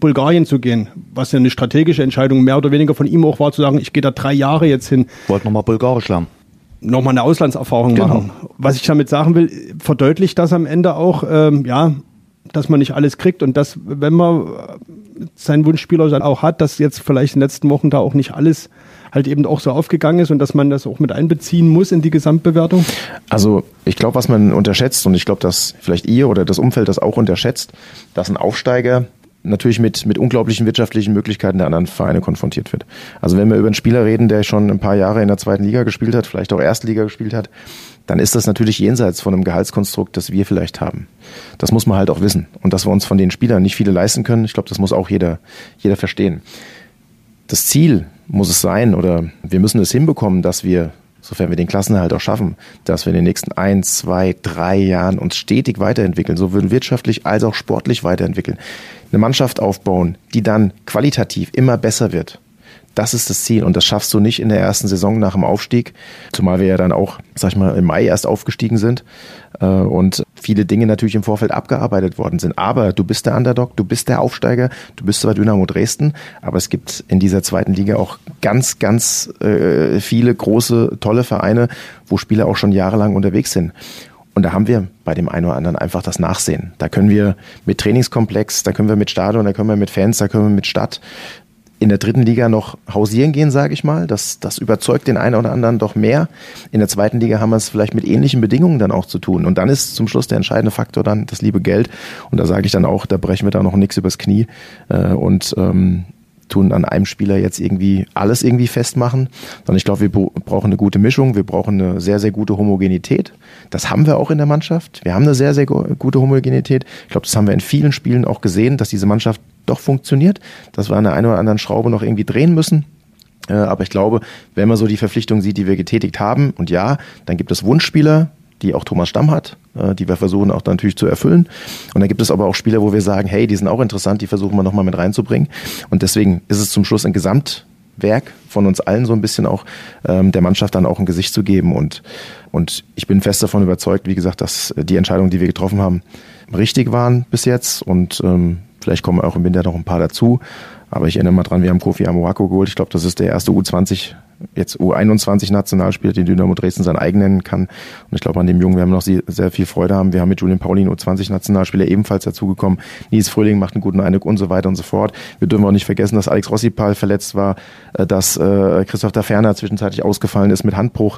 Bulgarien zu gehen, was ja eine strategische Entscheidung mehr oder weniger von ihm auch war, zu sagen, ich gehe da drei Jahre jetzt hin. Wollte nochmal Bulgarisch lernen. Nochmal eine Auslandserfahrung Genau. machen. Was ich damit sagen will, verdeutlicht das am Ende auch, ähm, ja, dass man nicht alles kriegt und dass, wenn man seinen Wunschspieler dann auch hat, dass jetzt vielleicht in den letzten Wochen da auch nicht alles halt eben auch so aufgegangen ist und dass man das auch mit einbeziehen muss in die Gesamtbewertung? Also ich glaube, was man unterschätzt, und ich glaube, dass vielleicht ihr oder das Umfeld das auch unterschätzt, dass ein Aufsteiger natürlich mit, mit unglaublichen wirtschaftlichen Möglichkeiten der anderen Vereine konfrontiert wird. Also wenn wir über einen Spieler reden, der schon ein paar Jahre in der zweiten Liga gespielt hat, vielleicht auch Erstliga gespielt hat, dann ist das natürlich jenseits von einem Gehaltskonstrukt, das wir vielleicht haben. Das muss man halt auch wissen. Und dass wir uns von den Spielern nicht viele leisten können, ich glaube, das muss auch jeder, jeder verstehen. Das Ziel muss es sein, oder wir müssen es hinbekommen, dass wir, sofern wir den Klassenerhalt auch schaffen, dass wir in den nächsten ein, zwei, drei Jahren uns stetig weiterentwickeln, sowohl wirtschaftlich als auch sportlich weiterentwickeln. Eine Mannschaft aufbauen, die dann qualitativ immer besser wird. Das ist das Ziel und das schaffst du nicht in der ersten Saison nach dem Aufstieg, zumal wir ja dann auch, sag ich mal, im Mai erst aufgestiegen sind äh, und viele Dinge natürlich im Vorfeld abgearbeitet worden sind. Aber du bist der Underdog, du bist der Aufsteiger, du bist zwar Dynamo Dresden, aber es gibt in dieser zweiten Liga auch ganz, ganz äh, viele große, tolle Vereine, wo Spieler auch schon jahrelang unterwegs sind. Und da haben wir bei dem einen oder anderen einfach das Nachsehen. Da können wir mit Trainingskomplex, da können wir mit Stadion, da können wir mit Fans, da können wir mit Stadt in der dritten Liga noch hausieren gehen, sage ich mal. Das, das überzeugt den einen oder anderen doch mehr. In der zweiten Liga haben wir es vielleicht mit ähnlichen Bedingungen dann auch zu tun. Und dann ist zum Schluss der entscheidende Faktor dann das liebe Geld. Und da sage ich dann auch, da brechen wir da noch nichts übers Knie äh, und ähm, tun an einem Spieler jetzt irgendwie alles irgendwie festmachen. Sondern ich glaube, wir brauchen eine gute Mischung. Wir brauchen eine sehr, sehr gute Homogenität. Das haben wir auch in der Mannschaft. Wir haben eine sehr, sehr gute Homogenität. Ich glaube, das haben wir in vielen Spielen auch gesehen, dass diese Mannschaft doch funktioniert, dass wir an der einen oder anderen Schraube noch irgendwie drehen müssen. Äh, aber ich glaube, wenn man so die Verpflichtung sieht, die wir getätigt haben, und ja, dann gibt es Wunschspieler, die auch Thomas Stamm hat, äh, die wir versuchen auch dann natürlich zu erfüllen. Und dann gibt es aber auch Spieler, wo wir sagen, hey, die sind auch interessant, die versuchen wir nochmal mit reinzubringen. Und deswegen ist es zum Schluss ein Gesamtwerk von uns allen so ein bisschen auch, ähm, der Mannschaft dann auch ein Gesicht zu geben. Und, und ich bin fest davon überzeugt, wie gesagt, dass die Entscheidungen, die wir getroffen haben, richtig waren bis jetzt. Und ähm, vielleicht kommen auch im Winter noch ein paar dazu. Aber ich erinnere mal dran, wir haben Kofi Amoako geholt. Ich glaube, das ist der erste U zwanzig, jetzt U einundzwanzig Nationalspieler, den Dynamo Dresden sein eigen nennen kann. Und ich glaube, an dem Jungen werden wir noch sehr viel Freude haben. Wir haben mit Julian Paulin U zwanzig Nationalspieler ebenfalls dazugekommen. Nils Fröhling macht einen guten Eindruck und so weiter und so fort. Wir dürfen auch nicht vergessen, dass Alex Rossipal verletzt war, dass Christoph Daferner zwischenzeitlich ausgefallen ist mit Handbruch.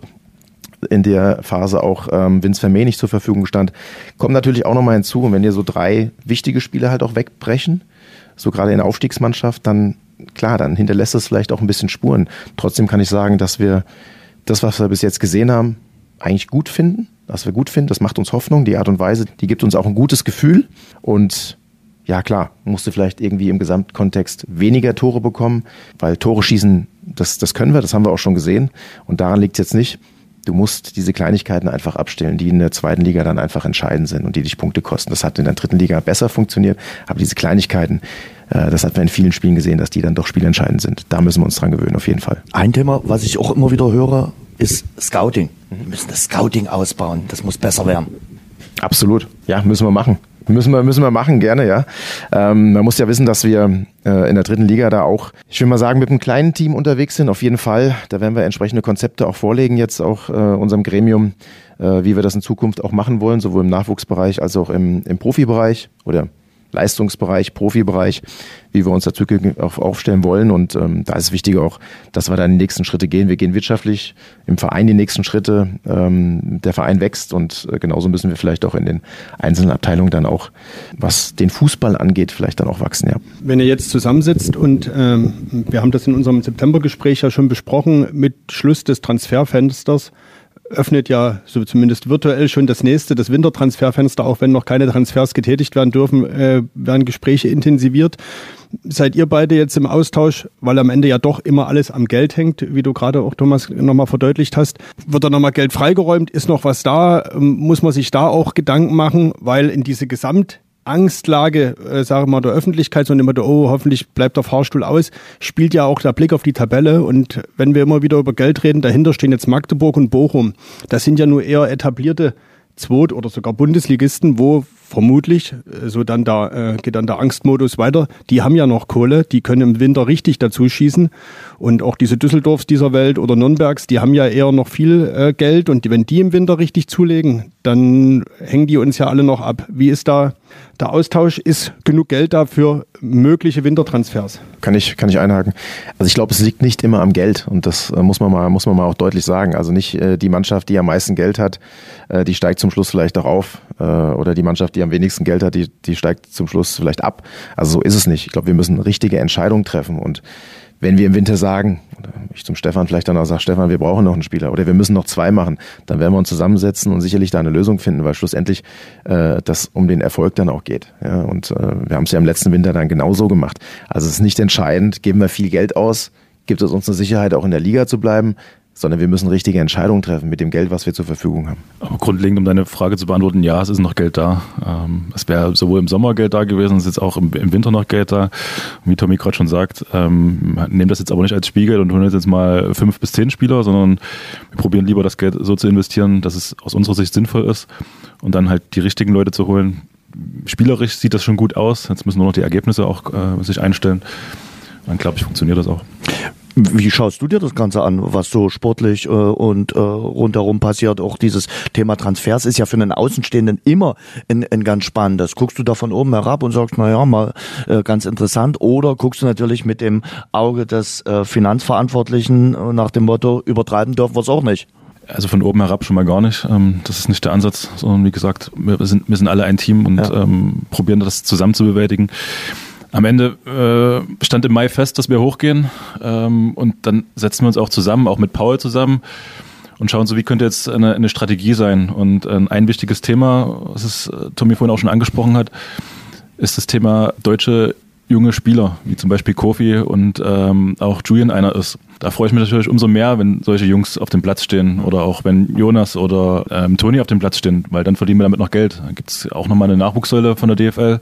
In der Phase auch ähm, Vince Vermey nicht zur Verfügung stand. Kommt natürlich auch nochmal hinzu, und wenn dir so drei wichtige Spieler halt auch wegbrechen, so gerade in der Aufstiegsmannschaft, dann klar, dann hinterlässt das vielleicht auch ein bisschen Spuren. Trotzdem kann ich sagen, dass wir das, was wir bis jetzt gesehen haben, eigentlich gut finden, dass wir gut finden. Das macht uns Hoffnung. Die Art und Weise, die gibt uns auch ein gutes Gefühl. Und ja klar, musste vielleicht irgendwie im Gesamtkontext weniger Tore bekommen, weil Tore schießen, das, das können wir, das haben wir auch schon gesehen. Und daran liegt es jetzt nicht. Du musst diese Kleinigkeiten einfach abstellen, die in der zweiten Liga dann einfach entscheidend sind und die dich Punkte kosten. Das hat in der dritten Liga besser funktioniert, aber diese Kleinigkeiten, äh, das hat man in vielen Spielen gesehen, dass die dann doch spielentscheidend sind. Da müssen wir uns dran gewöhnen, auf jeden Fall. Ein Thema, was ich auch immer wieder höre, ist Scouting. Wir müssen das Scouting ausbauen, das muss besser werden. Absolut, ja, müssen wir machen. Müssen wir, müssen wir machen, gerne, ja. Ähm, man muss ja wissen, dass wir äh, in der dritten Liga da auch, ich will mal sagen, mit einem kleinen Team unterwegs sind, auf jeden Fall. Da werden wir entsprechende Konzepte auch vorlegen, jetzt auch äh, unserem Gremium, äh, wie wir das in Zukunft auch machen wollen, sowohl im Nachwuchsbereich als auch im, im Profibereich oder Leistungsbereich, Profibereich, wie wir uns dazu auch aufstellen wollen. Und ähm, da ist es wichtig auch, dass wir dann die nächsten Schritte gehen. Wir gehen wirtschaftlich im Verein die nächsten Schritte. Ähm, der Verein wächst und äh, genauso müssen wir vielleicht auch in den einzelnen Abteilungen dann auch, was den Fußball angeht, vielleicht dann auch wachsen. Ja. Wenn ihr jetzt zusammensitzt und ähm, wir haben das in unserem Septembergespräch ja schon besprochen, mit Schluss des Transferfensters öffnet ja, so zumindest virtuell, schon das nächste, das Wintertransferfenster, auch wenn noch keine Transfers getätigt werden dürfen, äh, werden Gespräche intensiviert. Seid ihr beide jetzt im Austausch, weil am Ende ja doch immer alles am Geld hängt, wie du gerade auch, Thomas, nochmal verdeutlicht hast. Wird da nochmal Geld freigeräumt? Ist noch was da? Muss man sich da auch Gedanken machen? Weil in diese Gesamt Angstlage, äh, sagen wir mal, der Öffentlichkeit, sondern immer, oh, hoffentlich bleibt der Fahrstuhl aus, spielt ja auch der Blick auf die Tabelle. Und wenn wir immer wieder über Geld reden, dahinter stehen jetzt Magdeburg und Bochum. Das sind ja nur eher etablierte Zweit- oder sogar Bundesligisten, wo vermutlich, so dann da äh, geht dann der Angstmodus weiter. Die haben ja noch Kohle, die können im Winter richtig dazu schießen. Und auch diese Düsseldorfs dieser Welt oder Nürnbergs, die haben ja eher noch viel äh, Geld. Und wenn die im Winter richtig zulegen, dann hängen die uns ja alle noch ab. Wie ist da der Austausch? Ist genug Geld da für mögliche Wintertransfers? Kann ich, kann ich einhaken. Also ich glaube, es liegt nicht immer am Geld. Und das äh, muss man mal, muss man mal auch deutlich sagen. Also nicht äh, die Mannschaft, die am meisten Geld hat, äh, die steigt zum Schluss vielleicht auch auf. Äh, oder die Mannschaft, die am wenigsten Geld hat, die, die steigt zum Schluss vielleicht ab. Also so ist es nicht. Ich glaube, wir müssen richtige Entscheidungen treffen. Und wenn wir im Winter sagen, oder ich zum Stefan vielleicht dann auch sage, Stefan, wir brauchen noch einen Spieler oder wir müssen noch zwei machen, dann werden wir uns zusammensetzen und sicherlich da eine Lösung finden, weil schlussendlich äh, das um den Erfolg dann auch geht. Ja, und äh, wir haben es ja im letzten Winter dann genauso gemacht. Also es ist nicht entscheidend, geben wir viel Geld aus, gibt es uns eine Sicherheit, auch in der Liga zu bleiben, sondern wir müssen richtige Entscheidungen treffen mit dem Geld, was wir zur Verfügung haben. Aber grundlegend, um deine Frage zu beantworten, ja, es ist noch Geld da. Ähm, es wäre sowohl im Sommer Geld da gewesen, es ist jetzt auch im, im Winter noch Geld da. Wie Tommy gerade schon sagt, ähm, nehmen das jetzt aber nicht als Spiegel und holen jetzt mal fünf bis zehn Spieler, sondern wir probieren lieber das Geld so zu investieren, dass es aus unserer Sicht sinnvoll ist und dann halt die richtigen Leute zu holen. Spielerisch sieht das schon gut aus, jetzt müssen nur noch die Ergebnisse auch äh, sich einstellen. Dann glaube ich, funktioniert das auch. Wie schaust du dir das Ganze an, was so sportlich äh, und äh, rundherum passiert? Auch dieses Thema Transfers ist ja für einen Außenstehenden immer ein, ein ganz spannendes. Guckst du da von oben herab und sagst, na ja, mal äh, ganz interessant, oder guckst du natürlich mit dem Auge des äh, Finanzverantwortlichen äh, nach dem Motto, übertreiben dürfen wir es auch nicht? Also von oben herab schon mal gar nicht. Das ist nicht der Ansatz, sondern wie gesagt, wir sind, wir sind alle ein Team und ja. ähm, probieren das zusammen zu bewältigen. Am Ende äh, stand im Mai fest, dass wir hochgehen ähm, und dann setzen wir uns auch zusammen, auch mit Paul zusammen und schauen so, wie könnte jetzt eine, eine Strategie sein. Und äh, ein wichtiges Thema, was es äh, Tommy vorhin auch schon angesprochen hat, ist das Thema deutsche junge Spieler, wie zum Beispiel Kofi und ähm, auch Julian einer ist. Da freue ich mich natürlich umso mehr, wenn solche Jungs auf dem Platz stehen oder auch wenn Jonas oder ähm, Toni auf dem Platz stehen, weil dann verdienen wir damit noch Geld. Da gibt es auch nochmal eine Nachwuchssäule von der D F L.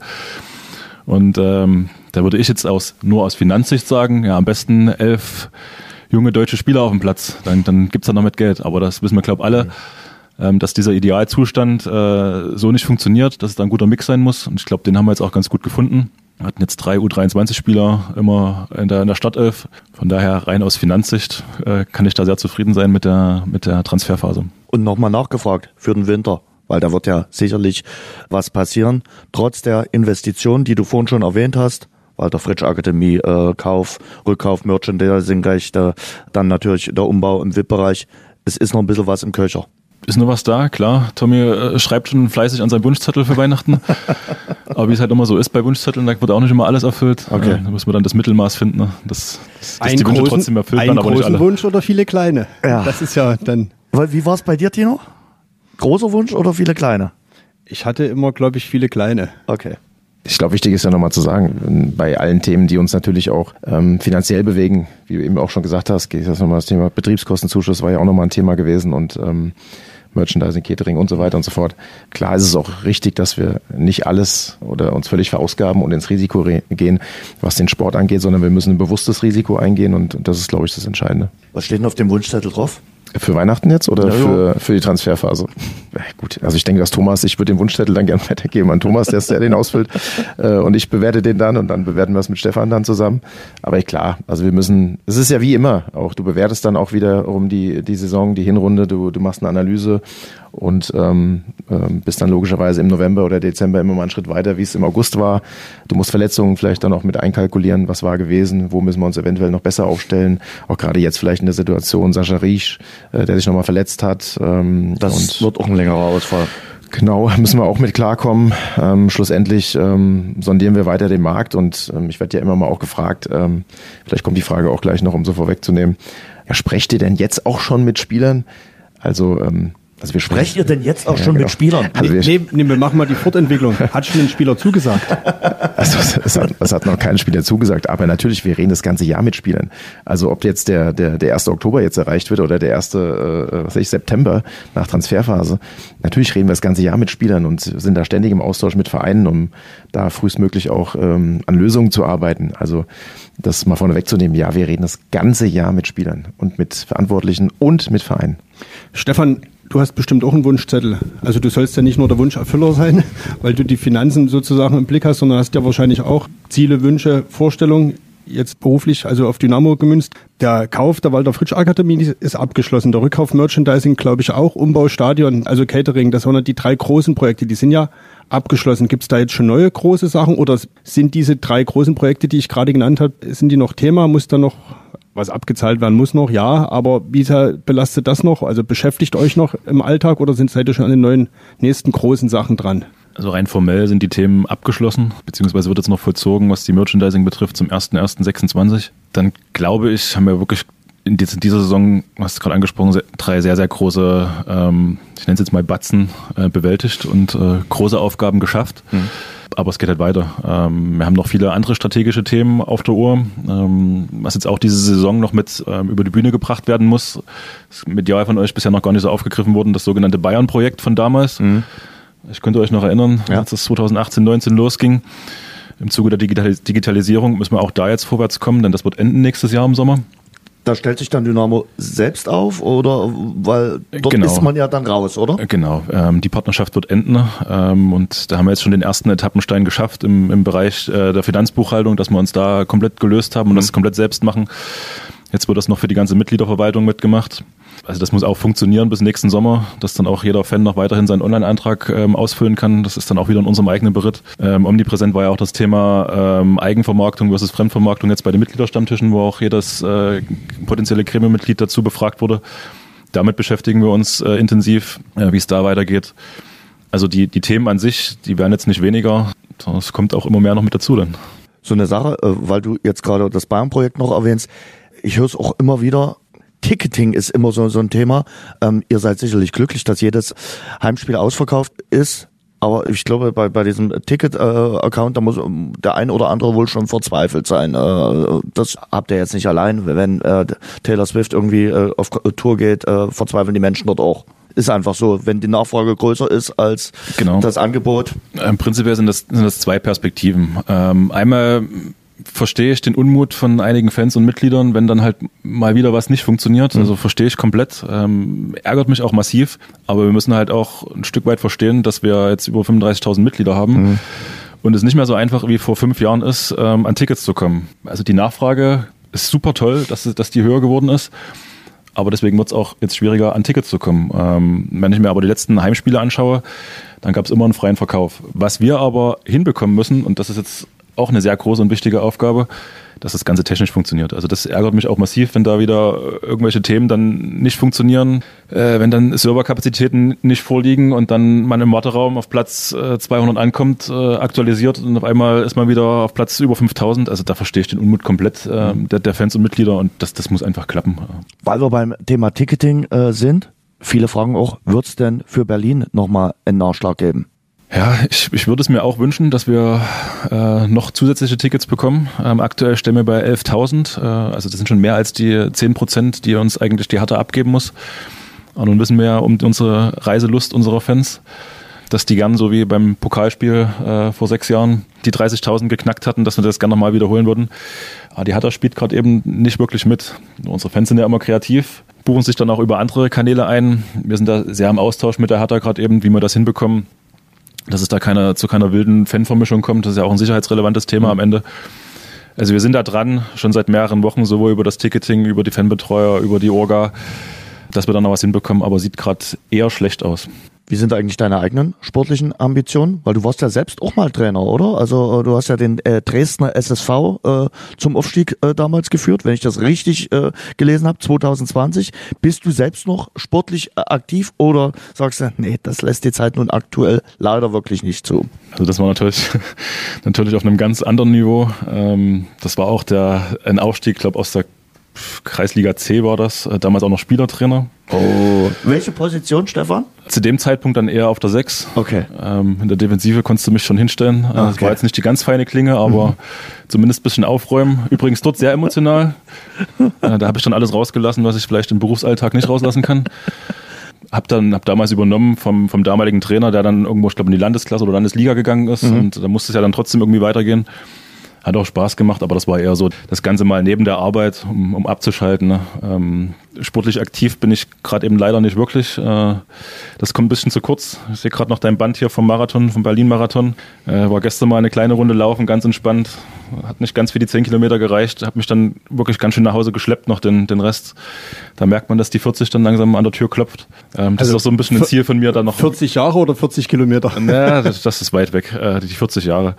Und ähm, da würde ich jetzt aus, nur aus Finanzsicht sagen, ja, am besten elf junge deutsche Spieler auf dem Platz. Dann, dann gibt's da noch mit Geld. Aber das wissen wir, glaube ich, alle, ähm, dass dieser Idealzustand äh, so nicht funktioniert, dass es da ein guter Mix sein muss. Und ich glaube, den haben wir jetzt auch ganz gut gefunden. Wir hatten jetzt drei U dreiundzwanzig Spieler immer in der, in der Startelf. Von daher rein aus Finanzsicht äh, kann ich da sehr zufrieden sein mit der, mit der Transferphase. Und nochmal nachgefragt für den Winter. Weil da wird ja sicherlich was passieren. Trotz der Investitionen, die du vorhin schon erwähnt hast, Walter Fritsch Akademie, äh, Kauf, Rückkauf, Merchandising, gleich der, dann natürlich der Umbau im V I P-Bereich. Es ist noch ein bisschen was im Köcher. Ist nur was da, klar. Tommy äh, schreibt schon fleißig an seinem Wunschzettel für Weihnachten. Aber wie es halt immer so ist bei Wunschzetteln, da wird auch nicht immer alles erfüllt. Okay. Äh, da müssen wir dann das Mittelmaß finden, ne? dass, dass, dass die Wünsche großen, trotzdem erfüllt werden, aber nicht alle. Ein großen Wunsch oder viele kleine? Ja. Das ist ja dann... Wie war es bei dir, Tino? Großer Wunsch oder viele kleine? Ich hatte immer, glaube ich, viele kleine. Okay. Ich glaube, wichtig ist ja nochmal zu sagen, bei allen Themen, die uns natürlich auch ähm, finanziell bewegen, wie du eben auch schon gesagt hast, geht das nochmal das Thema Betriebskostenzuschuss war ja auch nochmal ein Thema gewesen und ähm, Merchandising, Catering und so weiter und so fort. Klar ist es auch richtig, dass wir nicht alles oder uns völlig verausgaben und ins Risiko re- gehen, was den Sport angeht, sondern wir müssen ein bewusstes Risiko eingehen und das ist, glaube ich, das Entscheidende. Was steht denn auf dem Wunschzettel drauf? Für Weihnachten jetzt oder ja, für, für die Transferphase? Ja, gut, also ich denke, dass Thomas, ich würde den Wunschzettel dann gerne weitergeben an Thomas, der ist der, den ausfüllt äh, und ich bewerte den dann und dann bewerten wir es mit Stefan dann zusammen. Aber klar, also wir müssen, es ist ja wie immer, auch du bewertest dann auch wiederum die, die Saison, die Hinrunde, du, du machst eine Analyse und ähm, ähm, bist dann logischerweise im November oder Dezember immer mal einen Schritt weiter, wie es im August war. Du musst Verletzungen vielleicht dann auch mit einkalkulieren, was war gewesen, wo müssen wir uns eventuell noch besser aufstellen. Auch gerade jetzt vielleicht in der Situation Sascha Riesch, äh, der sich nochmal verletzt hat. Ähm, das und wird auch ein längerer Ausfall. Genau, müssen wir auch mit klarkommen. Ähm, schlussendlich ähm, sondieren wir weiter den Markt und ähm, ich werde ja immer mal auch gefragt, ähm, vielleicht kommt die Frage auch gleich noch, um so vorwegzunehmen, ja, sprecht ihr denn jetzt auch schon mit Spielern? Also ähm, Also wir Sprecht ihr denn jetzt auch ja, schon genau. mit Spielern? Also wir, nee, nee, wir machen mal die Fortentwicklung. Hat schon ein Spieler zugesagt? Also es hat, es hat noch kein Spieler zugesagt, aber natürlich, wir reden das ganze Jahr mit Spielern. Also ob jetzt der der der erste Oktober jetzt erreicht wird oder der erste äh, was weiß ich, September nach Transferphase, natürlich reden wir das ganze Jahr mit Spielern und sind da ständig im Austausch mit Vereinen, um da frühestmöglich auch ähm, an Lösungen zu arbeiten. Also das mal vorne wegzunehmen, ja, wir reden das ganze Jahr mit Spielern und mit Verantwortlichen und mit Vereinen. Stefan, du hast bestimmt auch einen Wunschzettel. Also du sollst ja nicht nur der Wunscherfüller sein, weil du die Finanzen sozusagen im Blick hast, sondern hast ja wahrscheinlich auch Ziele, Wünsche, Vorstellungen, jetzt beruflich, also auf Dynamo gemünzt. Der Kauf der Walter-Fritsch-Akademie ist abgeschlossen. Der Rückkauf Merchandising, glaube ich, auch. Umbau Stadion, also Catering, das waren ja die drei großen Projekte, die sind ja abgeschlossen. Gibt es da jetzt schon neue große Sachen oder sind diese drei großen Projekte, die ich gerade genannt habe, sind die noch Thema? Muss da noch was abgezahlt werden? Muss noch? Ja, aber wie sehr belastet das noch? Also beschäftigt euch noch im Alltag oder sind seid ihr schon an den neuen nächsten großen Sachen dran? Also rein formell sind die Themen abgeschlossen, beziehungsweise wird jetzt noch vollzogen, was die Merchandising betrifft, zum erster erster sechsundzwanzig. Dann glaube ich, haben wir wirklich in dieser Saison, du hast es gerade angesprochen, drei sehr, sehr große, ähm, ich nenne es jetzt mal Batzen, äh, bewältigt und äh, große Aufgaben geschafft. Mhm. Aber es geht halt weiter. Ähm, wir haben noch viele andere strategische Themen auf der Uhr, ähm, was jetzt auch diese Saison noch mit ähm, über die Bühne gebracht werden muss. Das ist medial von euch bisher noch gar nicht so aufgegriffen worden, das sogenannte Bayern-Projekt von damals. Mhm. Ich könnte euch noch erinnern, ja. als es zwanzig achtzehn neunzehn losging. Im Zuge der Digitalis- Digitalisierung müssen wir auch da jetzt vorwärts kommen, denn das wird enden nächstes Jahr im Sommer. Da stellt sich dann Dynamo selbst auf, oder? Weil dort genau. ist man ja dann raus, oder? Genau, ähm, die Partnerschaft wird enden ähm, und da haben wir jetzt schon den ersten Etappenstein geschafft im, im Bereich äh, der Finanzbuchhaltung, dass wir uns da komplett gelöst haben und mhm. das komplett selbst machen. Jetzt wird das noch für die ganze Mitgliederverwaltung mitgemacht. Also das muss auch funktionieren bis nächsten Sommer, dass dann auch jeder Fan noch weiterhin seinen Online-Antrag ähm, ausfüllen kann. Das ist dann auch wieder in unserem eigenen Beritt. Ähm, omnipräsent war ja auch das Thema ähm, Eigenvermarktung versus Fremdvermarktung jetzt bei den Mitgliederstammtischen, wo auch jedes äh, potenzielle Gremiummitglied dazu befragt wurde. Damit beschäftigen wir uns äh, intensiv, äh, wie es da weitergeht. Also die, die Themen an sich, die werden jetzt nicht weniger, sondern es kommt auch immer mehr noch mit dazu dann. So eine Sache, äh, weil du jetzt gerade das Bayern-Projekt noch erwähnst, ich höre es auch immer wieder, Ticketing ist immer so, so ein Thema. Ähm, ihr seid sicherlich glücklich, dass jedes Heimspiel ausverkauft ist. Aber ich glaube, bei, bei diesem Ticket-Account, äh, da muss der ein oder andere wohl schon verzweifelt sein. Äh, das habt ihr jetzt nicht allein. Wenn äh, Taylor Swift irgendwie äh, auf Tour geht, äh, verzweifeln die Menschen dort auch. Ist einfach so, wenn die Nachfrage größer ist als genau. das Angebot. Im Prinzip sind das, sind das zwei Perspektiven. Ähm, einmal verstehe ich den Unmut von einigen Fans und Mitgliedern, wenn dann halt mal wieder was nicht funktioniert. Also verstehe ich komplett. Ähm, ärgert mich auch massiv. Aber wir müssen halt auch ein Stück weit verstehen, dass wir jetzt über fünfunddreißigtausend Mitglieder haben. Mhm. Und es nicht mehr so einfach wie vor fünf Jahren ist, ähm, an Tickets zu kommen. Also die Nachfrage ist super toll, dass, dass die höher geworden ist. Aber deswegen wird es auch jetzt schwieriger, an Tickets zu kommen. Ähm, wenn ich mir aber die letzten Heimspiele anschaue, dann gab es immer einen freien Verkauf. Was wir aber hinbekommen müssen, und das ist jetzt auch eine sehr große und wichtige Aufgabe, dass das Ganze technisch funktioniert. Also das ärgert mich auch massiv, wenn da wieder irgendwelche Themen dann nicht funktionieren, äh, wenn dann Serverkapazitäten nicht vorliegen und dann man im Warteraum auf Platz äh, zweihundert ankommt, äh, aktualisiert und auf einmal ist man wieder auf Platz über fünftausend. Also da verstehe ich den Unmut komplett äh, der, der Fans und Mitglieder und das, das muss einfach klappen. Weil wir beim Thema Ticketing äh, sind, viele fragen auch, wird es denn für Berlin nochmal einen Nachschlag geben? Ja, ich, ich würde es mir auch wünschen, dass wir äh, noch zusätzliche Tickets bekommen. Ähm, aktuell stehen wir bei elftausend, äh, also das sind schon mehr als die zehn Prozent, die uns eigentlich die Hertha abgeben muss. Und nun wissen wir ja um unsere Reiselust unserer Fans, dass die gern so wie beim Pokalspiel äh, vor sechs Jahren die dreißigtausend geknackt hatten, dass wir das gerne nochmal wiederholen würden. Aber die Hertha spielt gerade eben nicht wirklich mit. Unsere Fans sind ja immer kreativ, buchen sich dann auch über andere Kanäle ein. Wir sind da sehr im Austausch mit der Hertha gerade eben, wie wir das hinbekommen, dass es da keine, zu keiner wilden Fanvermischung kommt. Das ist ja auch ein sicherheitsrelevantes Thema am Ende. Also wir sind da dran, schon seit mehreren Wochen, sowohl über das Ticketing, über die Fanbetreuer, über die Orga, dass wir da noch was hinbekommen, aber sieht gerade eher schlecht aus. Wie sind eigentlich deine eigenen sportlichen Ambitionen? Weil du warst ja selbst auch mal Trainer, oder? Also du hast ja den äh, Dresdner S S V äh, zum Aufstieg äh, damals geführt, wenn ich das richtig äh, gelesen habe, zwanzig zwanzig. Bist du selbst noch sportlich äh, aktiv oder sagst du, nee, das lässt die Zeit nun aktuell leider wirklich nicht zu? Also das war natürlich, natürlich auf einem ganz anderen Niveau. Ähm, das war auch der ein Aufstieg, glaube aus der Kreisliga C war das, damals auch noch Spielertrainer. Oh. Welche Position, Stefan? Zu dem Zeitpunkt dann eher auf der sechs. Okay. Ähm, in der Defensive konntest du mich schon hinstellen. Okay. Das war jetzt nicht die ganz feine Klinge, aber mhm. zumindest ein bisschen aufräumen. Übrigens dort sehr emotional. äh, da habe ich dann alles rausgelassen, was ich vielleicht im Berufsalltag nicht rauslassen kann. Hab dann hab damals übernommen vom, vom damaligen Trainer, der dann irgendwo, ich glaube, in die Landesklasse oder Landesliga gegangen ist. Mhm. Und da musste es ja dann trotzdem irgendwie weitergehen. Hat auch Spaß gemacht, aber das war eher so das Ganze mal neben der Arbeit, um, um abzuschalten. Ne? Ähm, sportlich aktiv bin ich gerade eben leider nicht wirklich. Das kommt ein bisschen zu kurz. Ich sehe gerade noch dein Band hier vom Marathon, vom Berlin-Marathon. War gestern mal eine kleine Runde laufen, ganz entspannt. Hat nicht ganz für die zehn Kilometer gereicht. Habe mich dann wirklich ganz schön nach Hause geschleppt, noch den, den Rest. Da merkt man, dass die vierzig dann langsam an der Tür klopft. Das also ist auch so ein bisschen ein Ziel von mir. Da noch vierzig Jahre oder vierzig Kilometer? Ja, das, das ist weit weg, die vierzig Jahre.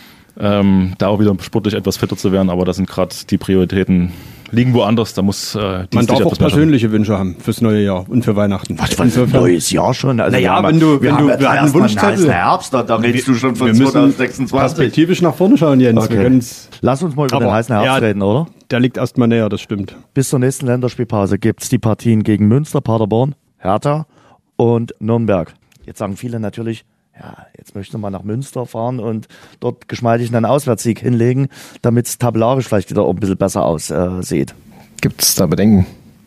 Ähm, da auch wieder sportlich etwas fitter zu werden, aber da sind gerade die Prioritäten liegen woanders, da muss äh, man darf auch persönliche haben. Wünsche haben fürs neue Jahr und für Weihnachten. Was für ein neues Jahr schon? Also naja, wenn du, wenn du, wir, wir hatten Wunschzettel. Herbst, da, da redest wir, du schon von zwanzig sechsundzwanzig. Perspektivisch nach vorne schauen, Jens. Okay. Wir Lass uns mal über aber, den heißen Herbst ja, reden, oder? Der liegt erstmal näher, das stimmt. Bis zur nächsten Länderspielpause gibt's die Partien gegen Münster, Paderborn, Hertha und Nürnberg. Jetzt sagen viele natürlich, ja, jetzt möchte man nach Münster fahren und dort geschmeidig einen Auswärtssieg hinlegen, damit es tabellarisch vielleicht wieder ein bisschen besser aussieht. Gibt es da Bedenken?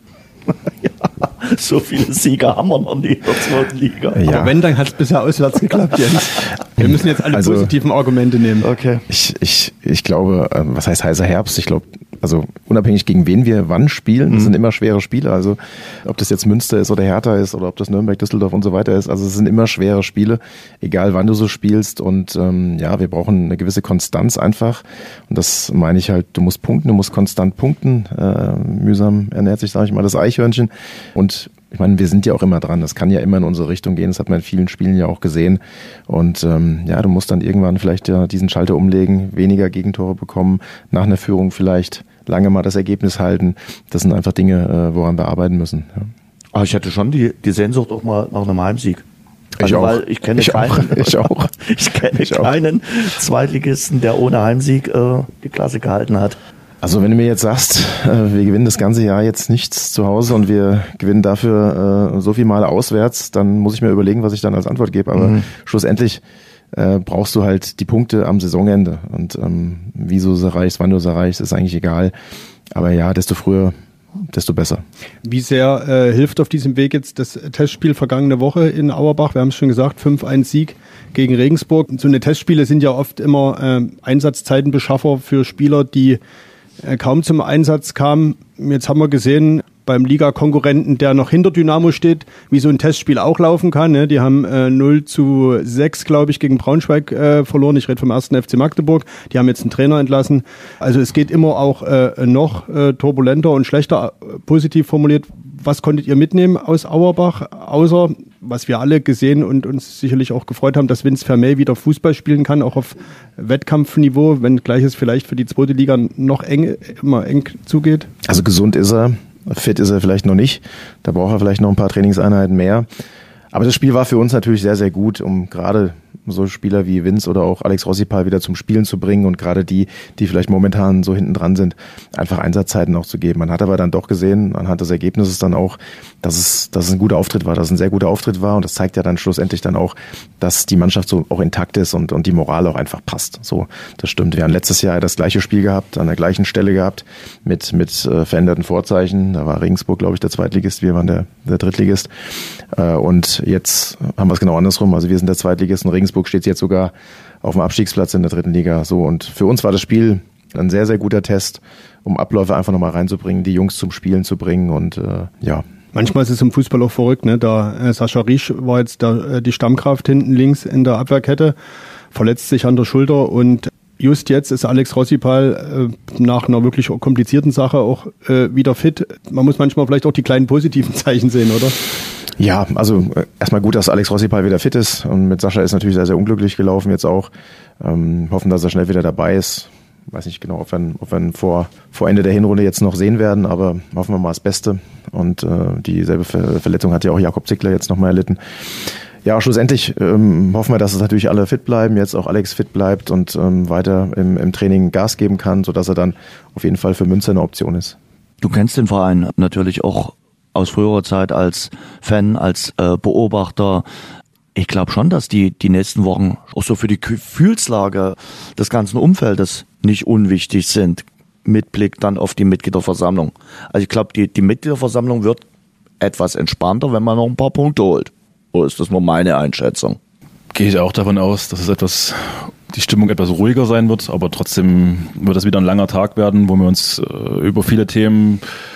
Ja, so viele Siege haben wir noch nie in der zweiten Liga. Ja. Aber wenn, dann hat es bisher auswärts geklappt, Jens. Wir müssen jetzt alle also, positiven Argumente nehmen. Okay. Ich, ich, ich glaube, was heißt heißer Herbst? Ich glaube, also unabhängig gegen wen wir wann spielen, das mhm. sind immer schwere Spiele. Also ob das jetzt Münster ist oder Hertha ist oder ob das Nürnberg, Düsseldorf und so weiter ist. Also es sind immer schwere Spiele, egal wann du so spielst. Und ähm, ja, wir brauchen eine gewisse Konstanz einfach. Und das meine ich halt, du musst punkten, du musst konstant punkten. Äh, mühsam ernährt sich, sage ich mal, das Eichhörnchen. Und ich meine, wir sind ja auch immer dran. Das kann ja immer in unsere Richtung gehen. Das hat man in vielen Spielen ja auch gesehen. Und ähm, ja, du musst dann irgendwann vielleicht ja diesen Schalter umlegen, weniger Gegentore bekommen, nach einer Führung vielleicht lange mal das Ergebnis halten. Das sind einfach Dinge, äh, woran wir arbeiten müssen. Ja. Aber ich hatte schon die, die Sehnsucht auch mal nach einem Heimsieg. Also, ich auch. Weil ich kenne ich keinen, auch. Ich auch. ich kenne ich keinen auch. Zweitligisten, der ohne Heimsieg äh, die Klasse gehalten hat. Also wenn du mir jetzt sagst, wir gewinnen das ganze Jahr jetzt nichts zu Hause und wir gewinnen dafür so viel Mal auswärts, dann muss ich mir überlegen, was ich dann als Antwort gebe. Aber mhm. schlussendlich äh, brauchst du halt die Punkte am Saisonende. Und ähm, wie du es erreichst, wann du es erreichst, ist eigentlich egal. Aber ja, desto früher, desto besser. Wie sehr äh, hilft auf diesem Weg jetzt das Testspiel vergangene Woche in Auerbach? Wir haben es schon gesagt, fünf eins Sieg gegen Regensburg. So eine Testspiele sind ja oft immer äh, Einsatzzeitenbeschaffer für Spieler, die kaum zum Einsatz kam. Jetzt haben wir gesehen, beim Liga-Konkurrenten, der noch hinter Dynamo steht, wie so ein Testspiel auch laufen kann. Ne? Die haben äh, null zu sechs, glaube ich, gegen Braunschweig äh, verloren. Ich rede vom ersten F C Magdeburg. Die haben jetzt einen Trainer entlassen. Also es geht immer auch äh, noch äh, turbulenter und schlechter, äh, positiv formuliert. Was konntet ihr mitnehmen aus Auerbach, außer, was wir alle gesehen und uns sicherlich auch gefreut haben, dass Vince Vermey wieder Fußball spielen kann, auch auf Wettkampfniveau, wenn gleich es vielleicht für die zweite Liga noch eng, immer eng zugeht? Also gesund ist er, fit ist er vielleicht noch nicht, da braucht er vielleicht noch ein paar Trainingseinheiten mehr. Aber das Spiel war für uns natürlich sehr, sehr gut, um gerade so Spieler wie Vince oder auch Alex Rossipal wieder zum Spielen zu bringen und gerade die, die vielleicht momentan so hinten dran sind, einfach Einsatzzeiten auch zu geben. Man hat aber dann doch gesehen, anhand des Ergebnisses dann auch, dass es, dass es ein guter Auftritt war, dass es ein sehr guter Auftritt war und das zeigt ja dann schlussendlich dann auch, dass die Mannschaft so auch intakt ist und, und die Moral auch einfach passt. So, das stimmt. Wir haben letztes Jahr das gleiche Spiel gehabt, an der gleichen Stelle gehabt, mit, mit äh, veränderten Vorzeichen. Da war Regensburg, glaube ich, der Zweitligist, wir waren der, der Drittligist. Äh, und jetzt haben wir es genau andersrum. Also wir sind der Zweitligist und Regensburg steht jetzt sogar auf dem Abstiegsplatz in der dritten Liga. So, und für uns war das Spiel ein sehr, sehr guter Test, um Abläufe einfach nochmal reinzubringen, die Jungs zum Spielen zu bringen und äh, ja. Manchmal ist es im Fußball auch verrückt, ne? Da äh, Sascha Riesch war jetzt da, äh, die Stammkraft hinten links in der Abwehrkette, verletzt sich an der Schulter und just jetzt ist Alex Rossipal äh, nach einer wirklich komplizierten Sache auch äh, wieder fit. Man muss manchmal vielleicht auch die kleinen positiven Zeichen sehen, oder? Ja, also äh, erstmal gut, dass Alex Rossipal wieder fit ist und mit Sascha ist natürlich sehr, sehr unglücklich gelaufen jetzt auch. Ähm, hoffen, dass er schnell wieder dabei ist. Weiß nicht genau, ob wir, ob wir ihn vor, vor Ende der Hinrunde jetzt noch sehen werden, aber hoffen wir mal das Beste. Und äh, dieselbe Ver- Verletzung hat ja auch Jakob Zickler jetzt nochmal erlitten. Ja, schlussendlich ähm, hoffen wir, dass es natürlich alle fit bleiben, jetzt auch Alex fit bleibt und ähm, weiter im, im Training Gas geben kann, sodass er dann auf jeden Fall für Münster eine Option ist. Du kennst den Verein natürlich auch aus früherer Zeit als Fan, als äh, Beobachter. Ich glaube schon, dass die die nächsten Wochen auch so für die Gefühlslage des ganzen Umfeldes nicht unwichtig sind, mit Blick dann auf die Mitgliederversammlung. Also ich glaube, die, die Mitgliederversammlung wird etwas entspannter, wenn man noch ein paar Punkte holt. Oder ist das nur meine Einschätzung? Gehe ich auch davon aus, dass es etwas, die Stimmung etwas ruhiger sein wird, aber trotzdem wird es wieder ein langer Tag werden, wo wir uns äh, über viele Themen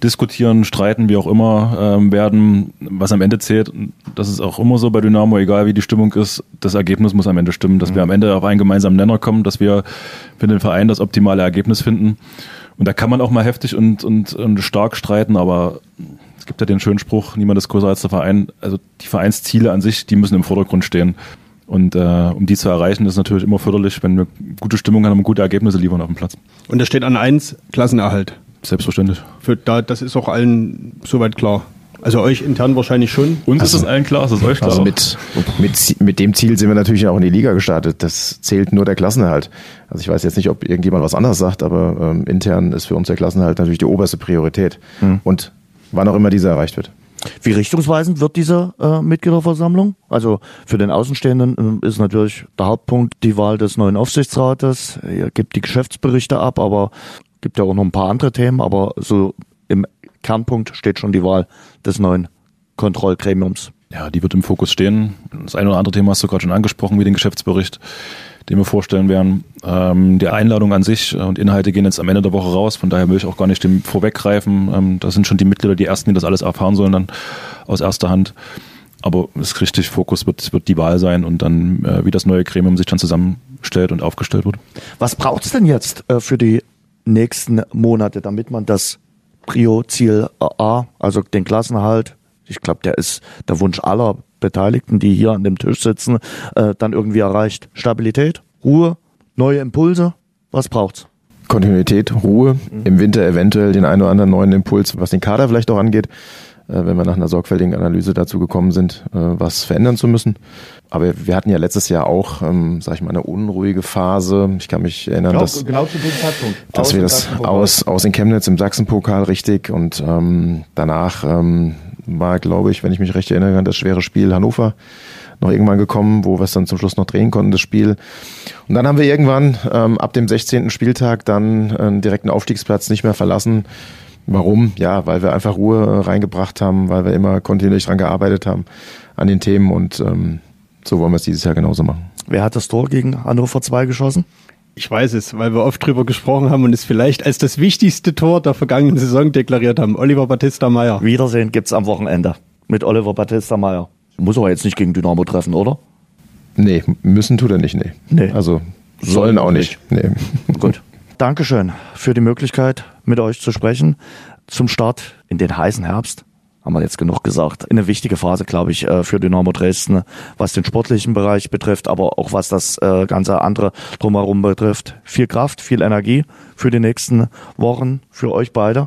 diskutieren, streiten, wie auch immer ähm, werden, was am Ende zählt. Das ist auch immer so bei Dynamo, egal wie die Stimmung ist, das Ergebnis muss am Ende stimmen, dass mhm. wir am Ende auf einen gemeinsamen Nenner kommen, dass wir für den Verein das optimale Ergebnis finden. Und da kann man auch mal heftig und, und, und stark streiten, aber es gibt ja den schönen Spruch, niemand ist größer als der Verein. Also die Vereinsziele an sich, die müssen im Vordergrund stehen. Und äh, um die zu erreichen, ist natürlich immer förderlich, wenn wir gute Stimmung haben und gute Ergebnisse liefern auf dem Platz. Und da steht an eins Klassenerhalt. Selbstverständlich. Für da, das ist auch allen soweit klar. Also euch intern wahrscheinlich schon. Uns also, ist das allen klar, ist das euch klar? Also mit, mit, mit dem Ziel sind wir natürlich auch in die Liga gestartet. Das zählt nur der Klassenerhalt. Also ich weiß jetzt nicht, ob irgendjemand was anderes sagt, aber ähm, intern ist für uns der Klassenerhalt natürlich die oberste Priorität. Mhm. Und wann auch immer dieser erreicht wird. Wie richtungsweisend wird diese äh, Mitgliederversammlung? Also für den Außenstehenden äh, ist natürlich der Hauptpunkt die Wahl des neuen Aufsichtsrates. Ihr gebt die Geschäftsberichte ab, aber gibt ja auch noch ein paar andere Themen. Aber so im Kernpunkt steht schon die Wahl des neuen Kontrollgremiums. Ja, die wird im Fokus stehen. Das eine oder andere Thema hast du gerade schon angesprochen, wie den Geschäftsbericht, den wir vorstellen werden. Ähm, die Einladung an sich und Inhalte gehen jetzt am Ende der Woche raus, von daher will ich auch gar nicht dem vorweggreifen. Ähm, das sind schon die Mitglieder, die Ersten, die das alles erfahren sollen, dann aus erster Hand. Aber es ist richtig, Fokus wird, wird die Wahl sein und dann, äh, wie das neue Gremium sich dann zusammenstellt und aufgestellt wird. Was braucht es denn jetzt äh, für die nächsten Monate, damit man das Prio-Ziel A, also den Klassenerhalt, ich glaube, der ist der Wunsch aller Beteiligten, die hier an dem Tisch sitzen, äh, dann irgendwie erreicht? Stabilität, Ruhe, neue Impulse, was braucht's? Kontinuität, Ruhe, mhm. im Winter eventuell den einen oder anderen neuen Impuls, was den Kader vielleicht auch angeht, äh, wenn wir nach einer sorgfältigen Analyse dazu gekommen sind, äh, was verändern zu müssen. Aber wir hatten ja letztes Jahr auch, ähm, sag ich mal, eine unruhige Phase. Ich kann mich erinnern, genau, dass, genau zu dem Zeitpunkt. dass aus wir das aus, aus in Chemnitz im Sachsenpokal richtig und ähm, danach ähm, war, glaube ich, wenn ich mich recht erinnere, das schwere Spiel Hannover noch irgendwann gekommen, wo wir es dann zum Schluss noch drehen konnten, das Spiel. Und dann haben wir irgendwann ähm, ab dem sechzehnten Spieltag dann einen direkten Aufstiegsplatz nicht mehr verlassen. Warum? Ja, weil wir einfach Ruhe reingebracht haben, weil wir immer kontinuierlich dran gearbeitet haben an den Themen und ähm, so wollen wir es dieses Jahr genauso machen. Wer hat das Tor gegen Hannover zwei geschossen? Ich weiß es, weil wir oft drüber gesprochen haben und es vielleicht als das wichtigste Tor der vergangenen Saison deklariert haben. Oliver Battista Meyer. Wiedersehen gibt's am Wochenende mit Oliver Battista Meyer. Muss aber jetzt nicht gegen Dynamo treffen, oder? Nee, müssen tut er nicht, nee. nee. Also sollen auch nicht. Nee. Gut. Dankeschön für die Möglichkeit, mit euch zu sprechen. Zum Start in den heißen Herbst. Haben wir jetzt genug gesagt. Eine wichtige Phase, glaube ich, für Dynamo Dresden, was den sportlichen Bereich betrifft, aber auch was das ganze andere drumherum betrifft. Viel Kraft, viel Energie für die nächsten Wochen, für euch beide.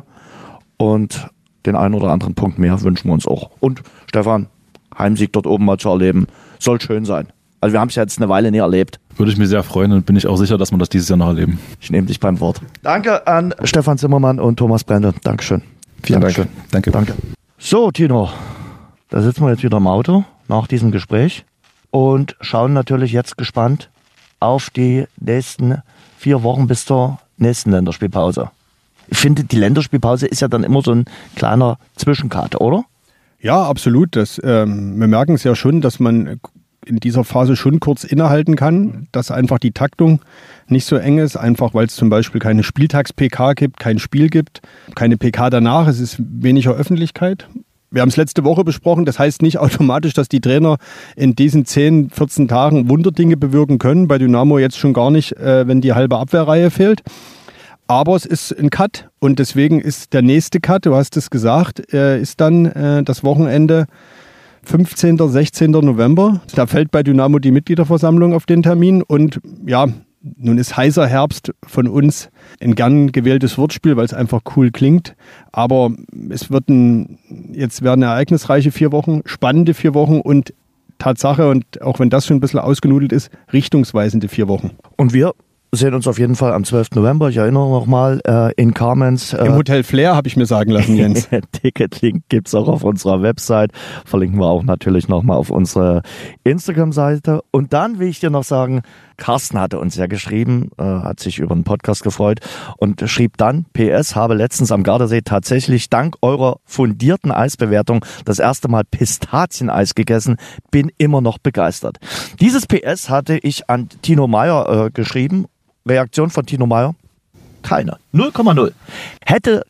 Und den einen oder anderen Punkt mehr wünschen wir uns auch. Und Stefan, Heimsieg dort oben mal zu erleben, soll schön sein. Also wir haben es ja jetzt eine Weile nie erlebt. Würde ich mir sehr freuen und bin ich auch sicher, dass wir das dieses Jahr noch erleben. Ich nehme dich beim Wort. Danke an Stefan Zimmermann und Thomas Brendel. Dankeschön. Vielen Dank. Danke. Danke. So, Tino, da sitzen wir jetzt wieder im Auto nach diesem Gespräch und schauen natürlich jetzt gespannt auf die nächsten vier Wochen bis zur nächsten Länderspielpause. Ich finde, die Länderspielpause ist ja dann immer so ein kleiner Zwischencut, oder? Ja, absolut. Das, ähm, wir merken es ja schon, dass man in dieser Phase schon kurz innehalten kann, dass einfach die Taktung nicht so eng ist, einfach weil es zum Beispiel keine Spieltags-P K gibt, kein Spiel gibt, keine P K danach, es ist weniger Öffentlichkeit. Wir haben es letzte Woche besprochen, das heißt nicht automatisch, dass die Trainer in diesen zehn, vierzehn Tagen Wunderdinge bewirken können, bei Dynamo jetzt schon gar nicht, äh, wenn die halbe Abwehrreihe fehlt. Aber es ist ein Cut und deswegen ist der nächste Cut, du hast es gesagt, äh, ist dann äh, das Wochenende fünfzehnten, sechzehnten November. Da fällt bei Dynamo die Mitgliederversammlung auf den Termin und ja, nun ist heißer Herbst von uns ein gern gewähltes Wortspiel, weil es einfach cool klingt. Aber es wird ein, jetzt werden ereignisreiche vier Wochen, spannende vier Wochen und Tatsache, und auch wenn das schon ein bisschen ausgenudelt ist, richtungsweisende vier Wochen. Und wir sehen uns auf jeden Fall am zwölften November. Ich erinnere nochmal, äh, in Kamenz. Äh, Im Hotel Flair, habe ich mir sagen lassen, Jens. Ticketlink gibt's auch auf unserer Website. Verlinken wir auch natürlich nochmal auf unsere Instagram-Seite. Und dann will ich dir noch sagen, Carsten hatte uns ja geschrieben, äh, hat sich über den Podcast gefreut und schrieb dann, P S, habe letztens am Gardasee tatsächlich dank eurer fundierten Eisbewertung das erste Mal Pistazieneis gegessen, bin immer noch begeistert. Dieses P S hatte ich an Tino Meyer äh, geschrieben. Reaktion von Tino Meyer? Keine. null Komma null. Hätte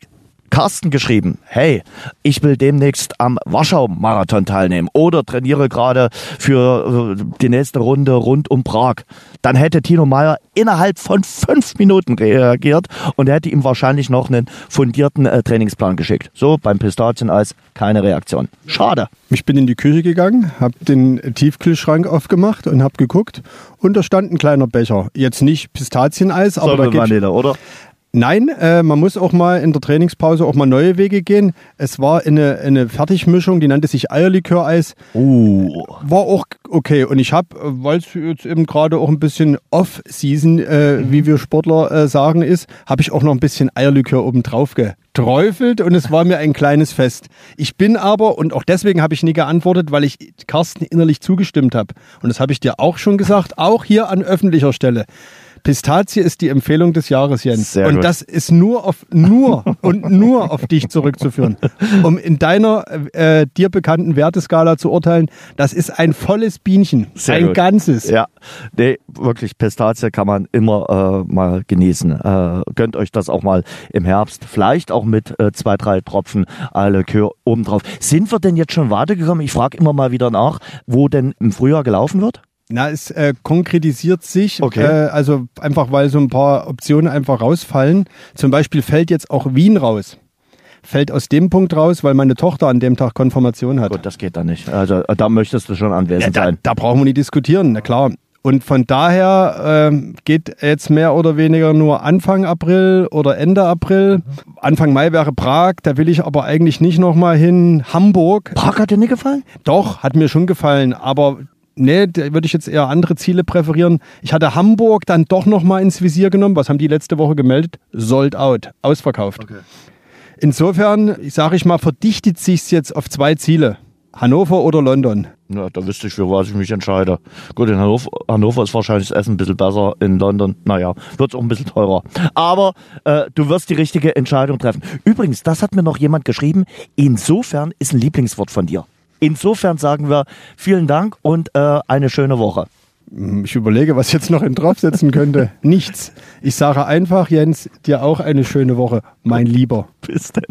Carsten geschrieben, hey, ich will demnächst am Warschau-Marathon teilnehmen oder trainiere gerade für die nächste Runde rund um Prag. Dann hätte Tino Meyer innerhalb von fünf Minuten reagiert und hätte ihm wahrscheinlich noch einen fundierten äh, Trainingsplan geschickt. So, beim Pistazieneis keine Reaktion. Schade. Ich bin in die Küche gegangen, habe den Tiefkühlschrank aufgemacht und habe geguckt und da stand ein kleiner Becher. Jetzt nicht Pistazieneis, aber da gibt's Vanille, oder? Nein, äh, man muss auch mal in der Trainingspause auch mal neue Wege gehen. Es war eine, eine Fertigmischung, die nannte sich Eierlikör-Eis. Uh. War auch okay. Und ich habe, weil es jetzt eben gerade auch ein bisschen Off-Season, äh, mhm. wie wir Sportler äh, sagen, ist, habe ich auch noch ein bisschen Eierlikör oben drauf geträufelt und es war mir ein kleines Fest. Ich bin aber, und auch deswegen habe ich nie geantwortet, weil ich Carsten innerlich zugestimmt habe. Und das habe ich dir auch schon gesagt, auch hier an öffentlicher Stelle. Pistazie ist die Empfehlung des Jahres, Jens. Sehr und gut. das ist nur auf nur und nur auf dich zurückzuführen. Um in deiner äh, dir bekannten Werteskala zu urteilen, das ist ein volles Bienchen. Sehr ein gut. ganzes. Ja, nee, wirklich, Pistazie kann man immer äh, mal genießen. Äh, gönnt euch das auch mal im Herbst. Vielleicht auch mit äh, zwei, drei Tropfen Eierlikör obendrauf. Sind wir denn jetzt schon weitergekommen? Ich frage immer mal wieder nach, wo denn im Frühjahr gelaufen wird? Na, es äh, konkretisiert sich, Okay. äh, also einfach, weil so ein paar Optionen einfach rausfallen. Zum Beispiel fällt jetzt auch Wien raus. Fällt aus dem Punkt raus, weil meine Tochter an dem Tag Konfirmation hat. Gut, das geht dann nicht. Also da möchtest du schon anwesend ja, da, sein. da brauchen wir nicht diskutieren, na klar. Und von daher äh, geht jetzt mehr oder weniger nur Anfang April oder Ende April. Anfang Mai wäre Prag, da will ich aber eigentlich nicht nochmal hin. Hamburg. Prag hat dir nicht gefallen? Doch, hat mir schon gefallen, aber nee, da würde ich jetzt eher andere Ziele präferieren. Ich hatte Hamburg dann doch nochmal ins Visier genommen. Was haben die letzte Woche gemeldet? Sold out, ausverkauft. Okay. Insofern, sage ich mal, verdichtet sich's jetzt auf zwei Ziele. Hannover oder London? Ja, da wüsste ich, für was ich mich entscheide. Gut, in Hannover, Hannover ist wahrscheinlich das Essen ein bisschen besser. In London, naja, wird es auch ein bisschen teurer. Aber äh, du wirst die richtige Entscheidung treffen. Übrigens, das hat mir noch jemand geschrieben. Insofern ist ein Lieblingswort von dir. Insofern sagen wir vielen Dank und äh, eine schöne Woche. Ich überlege, was jetzt noch in draufsetzen könnte. Nichts. Ich sage einfach, Jens, dir auch eine schöne Woche, mein Lieber. Bis denn.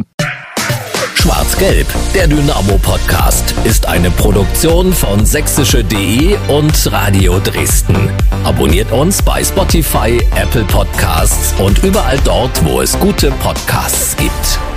Schwarz-Gelb, der Dynamo-Podcast, ist eine Produktion von sächsische punkt de und Radio Dresden. Abonniert uns bei Spotify, Apple Podcasts und überall dort, wo es gute Podcasts gibt.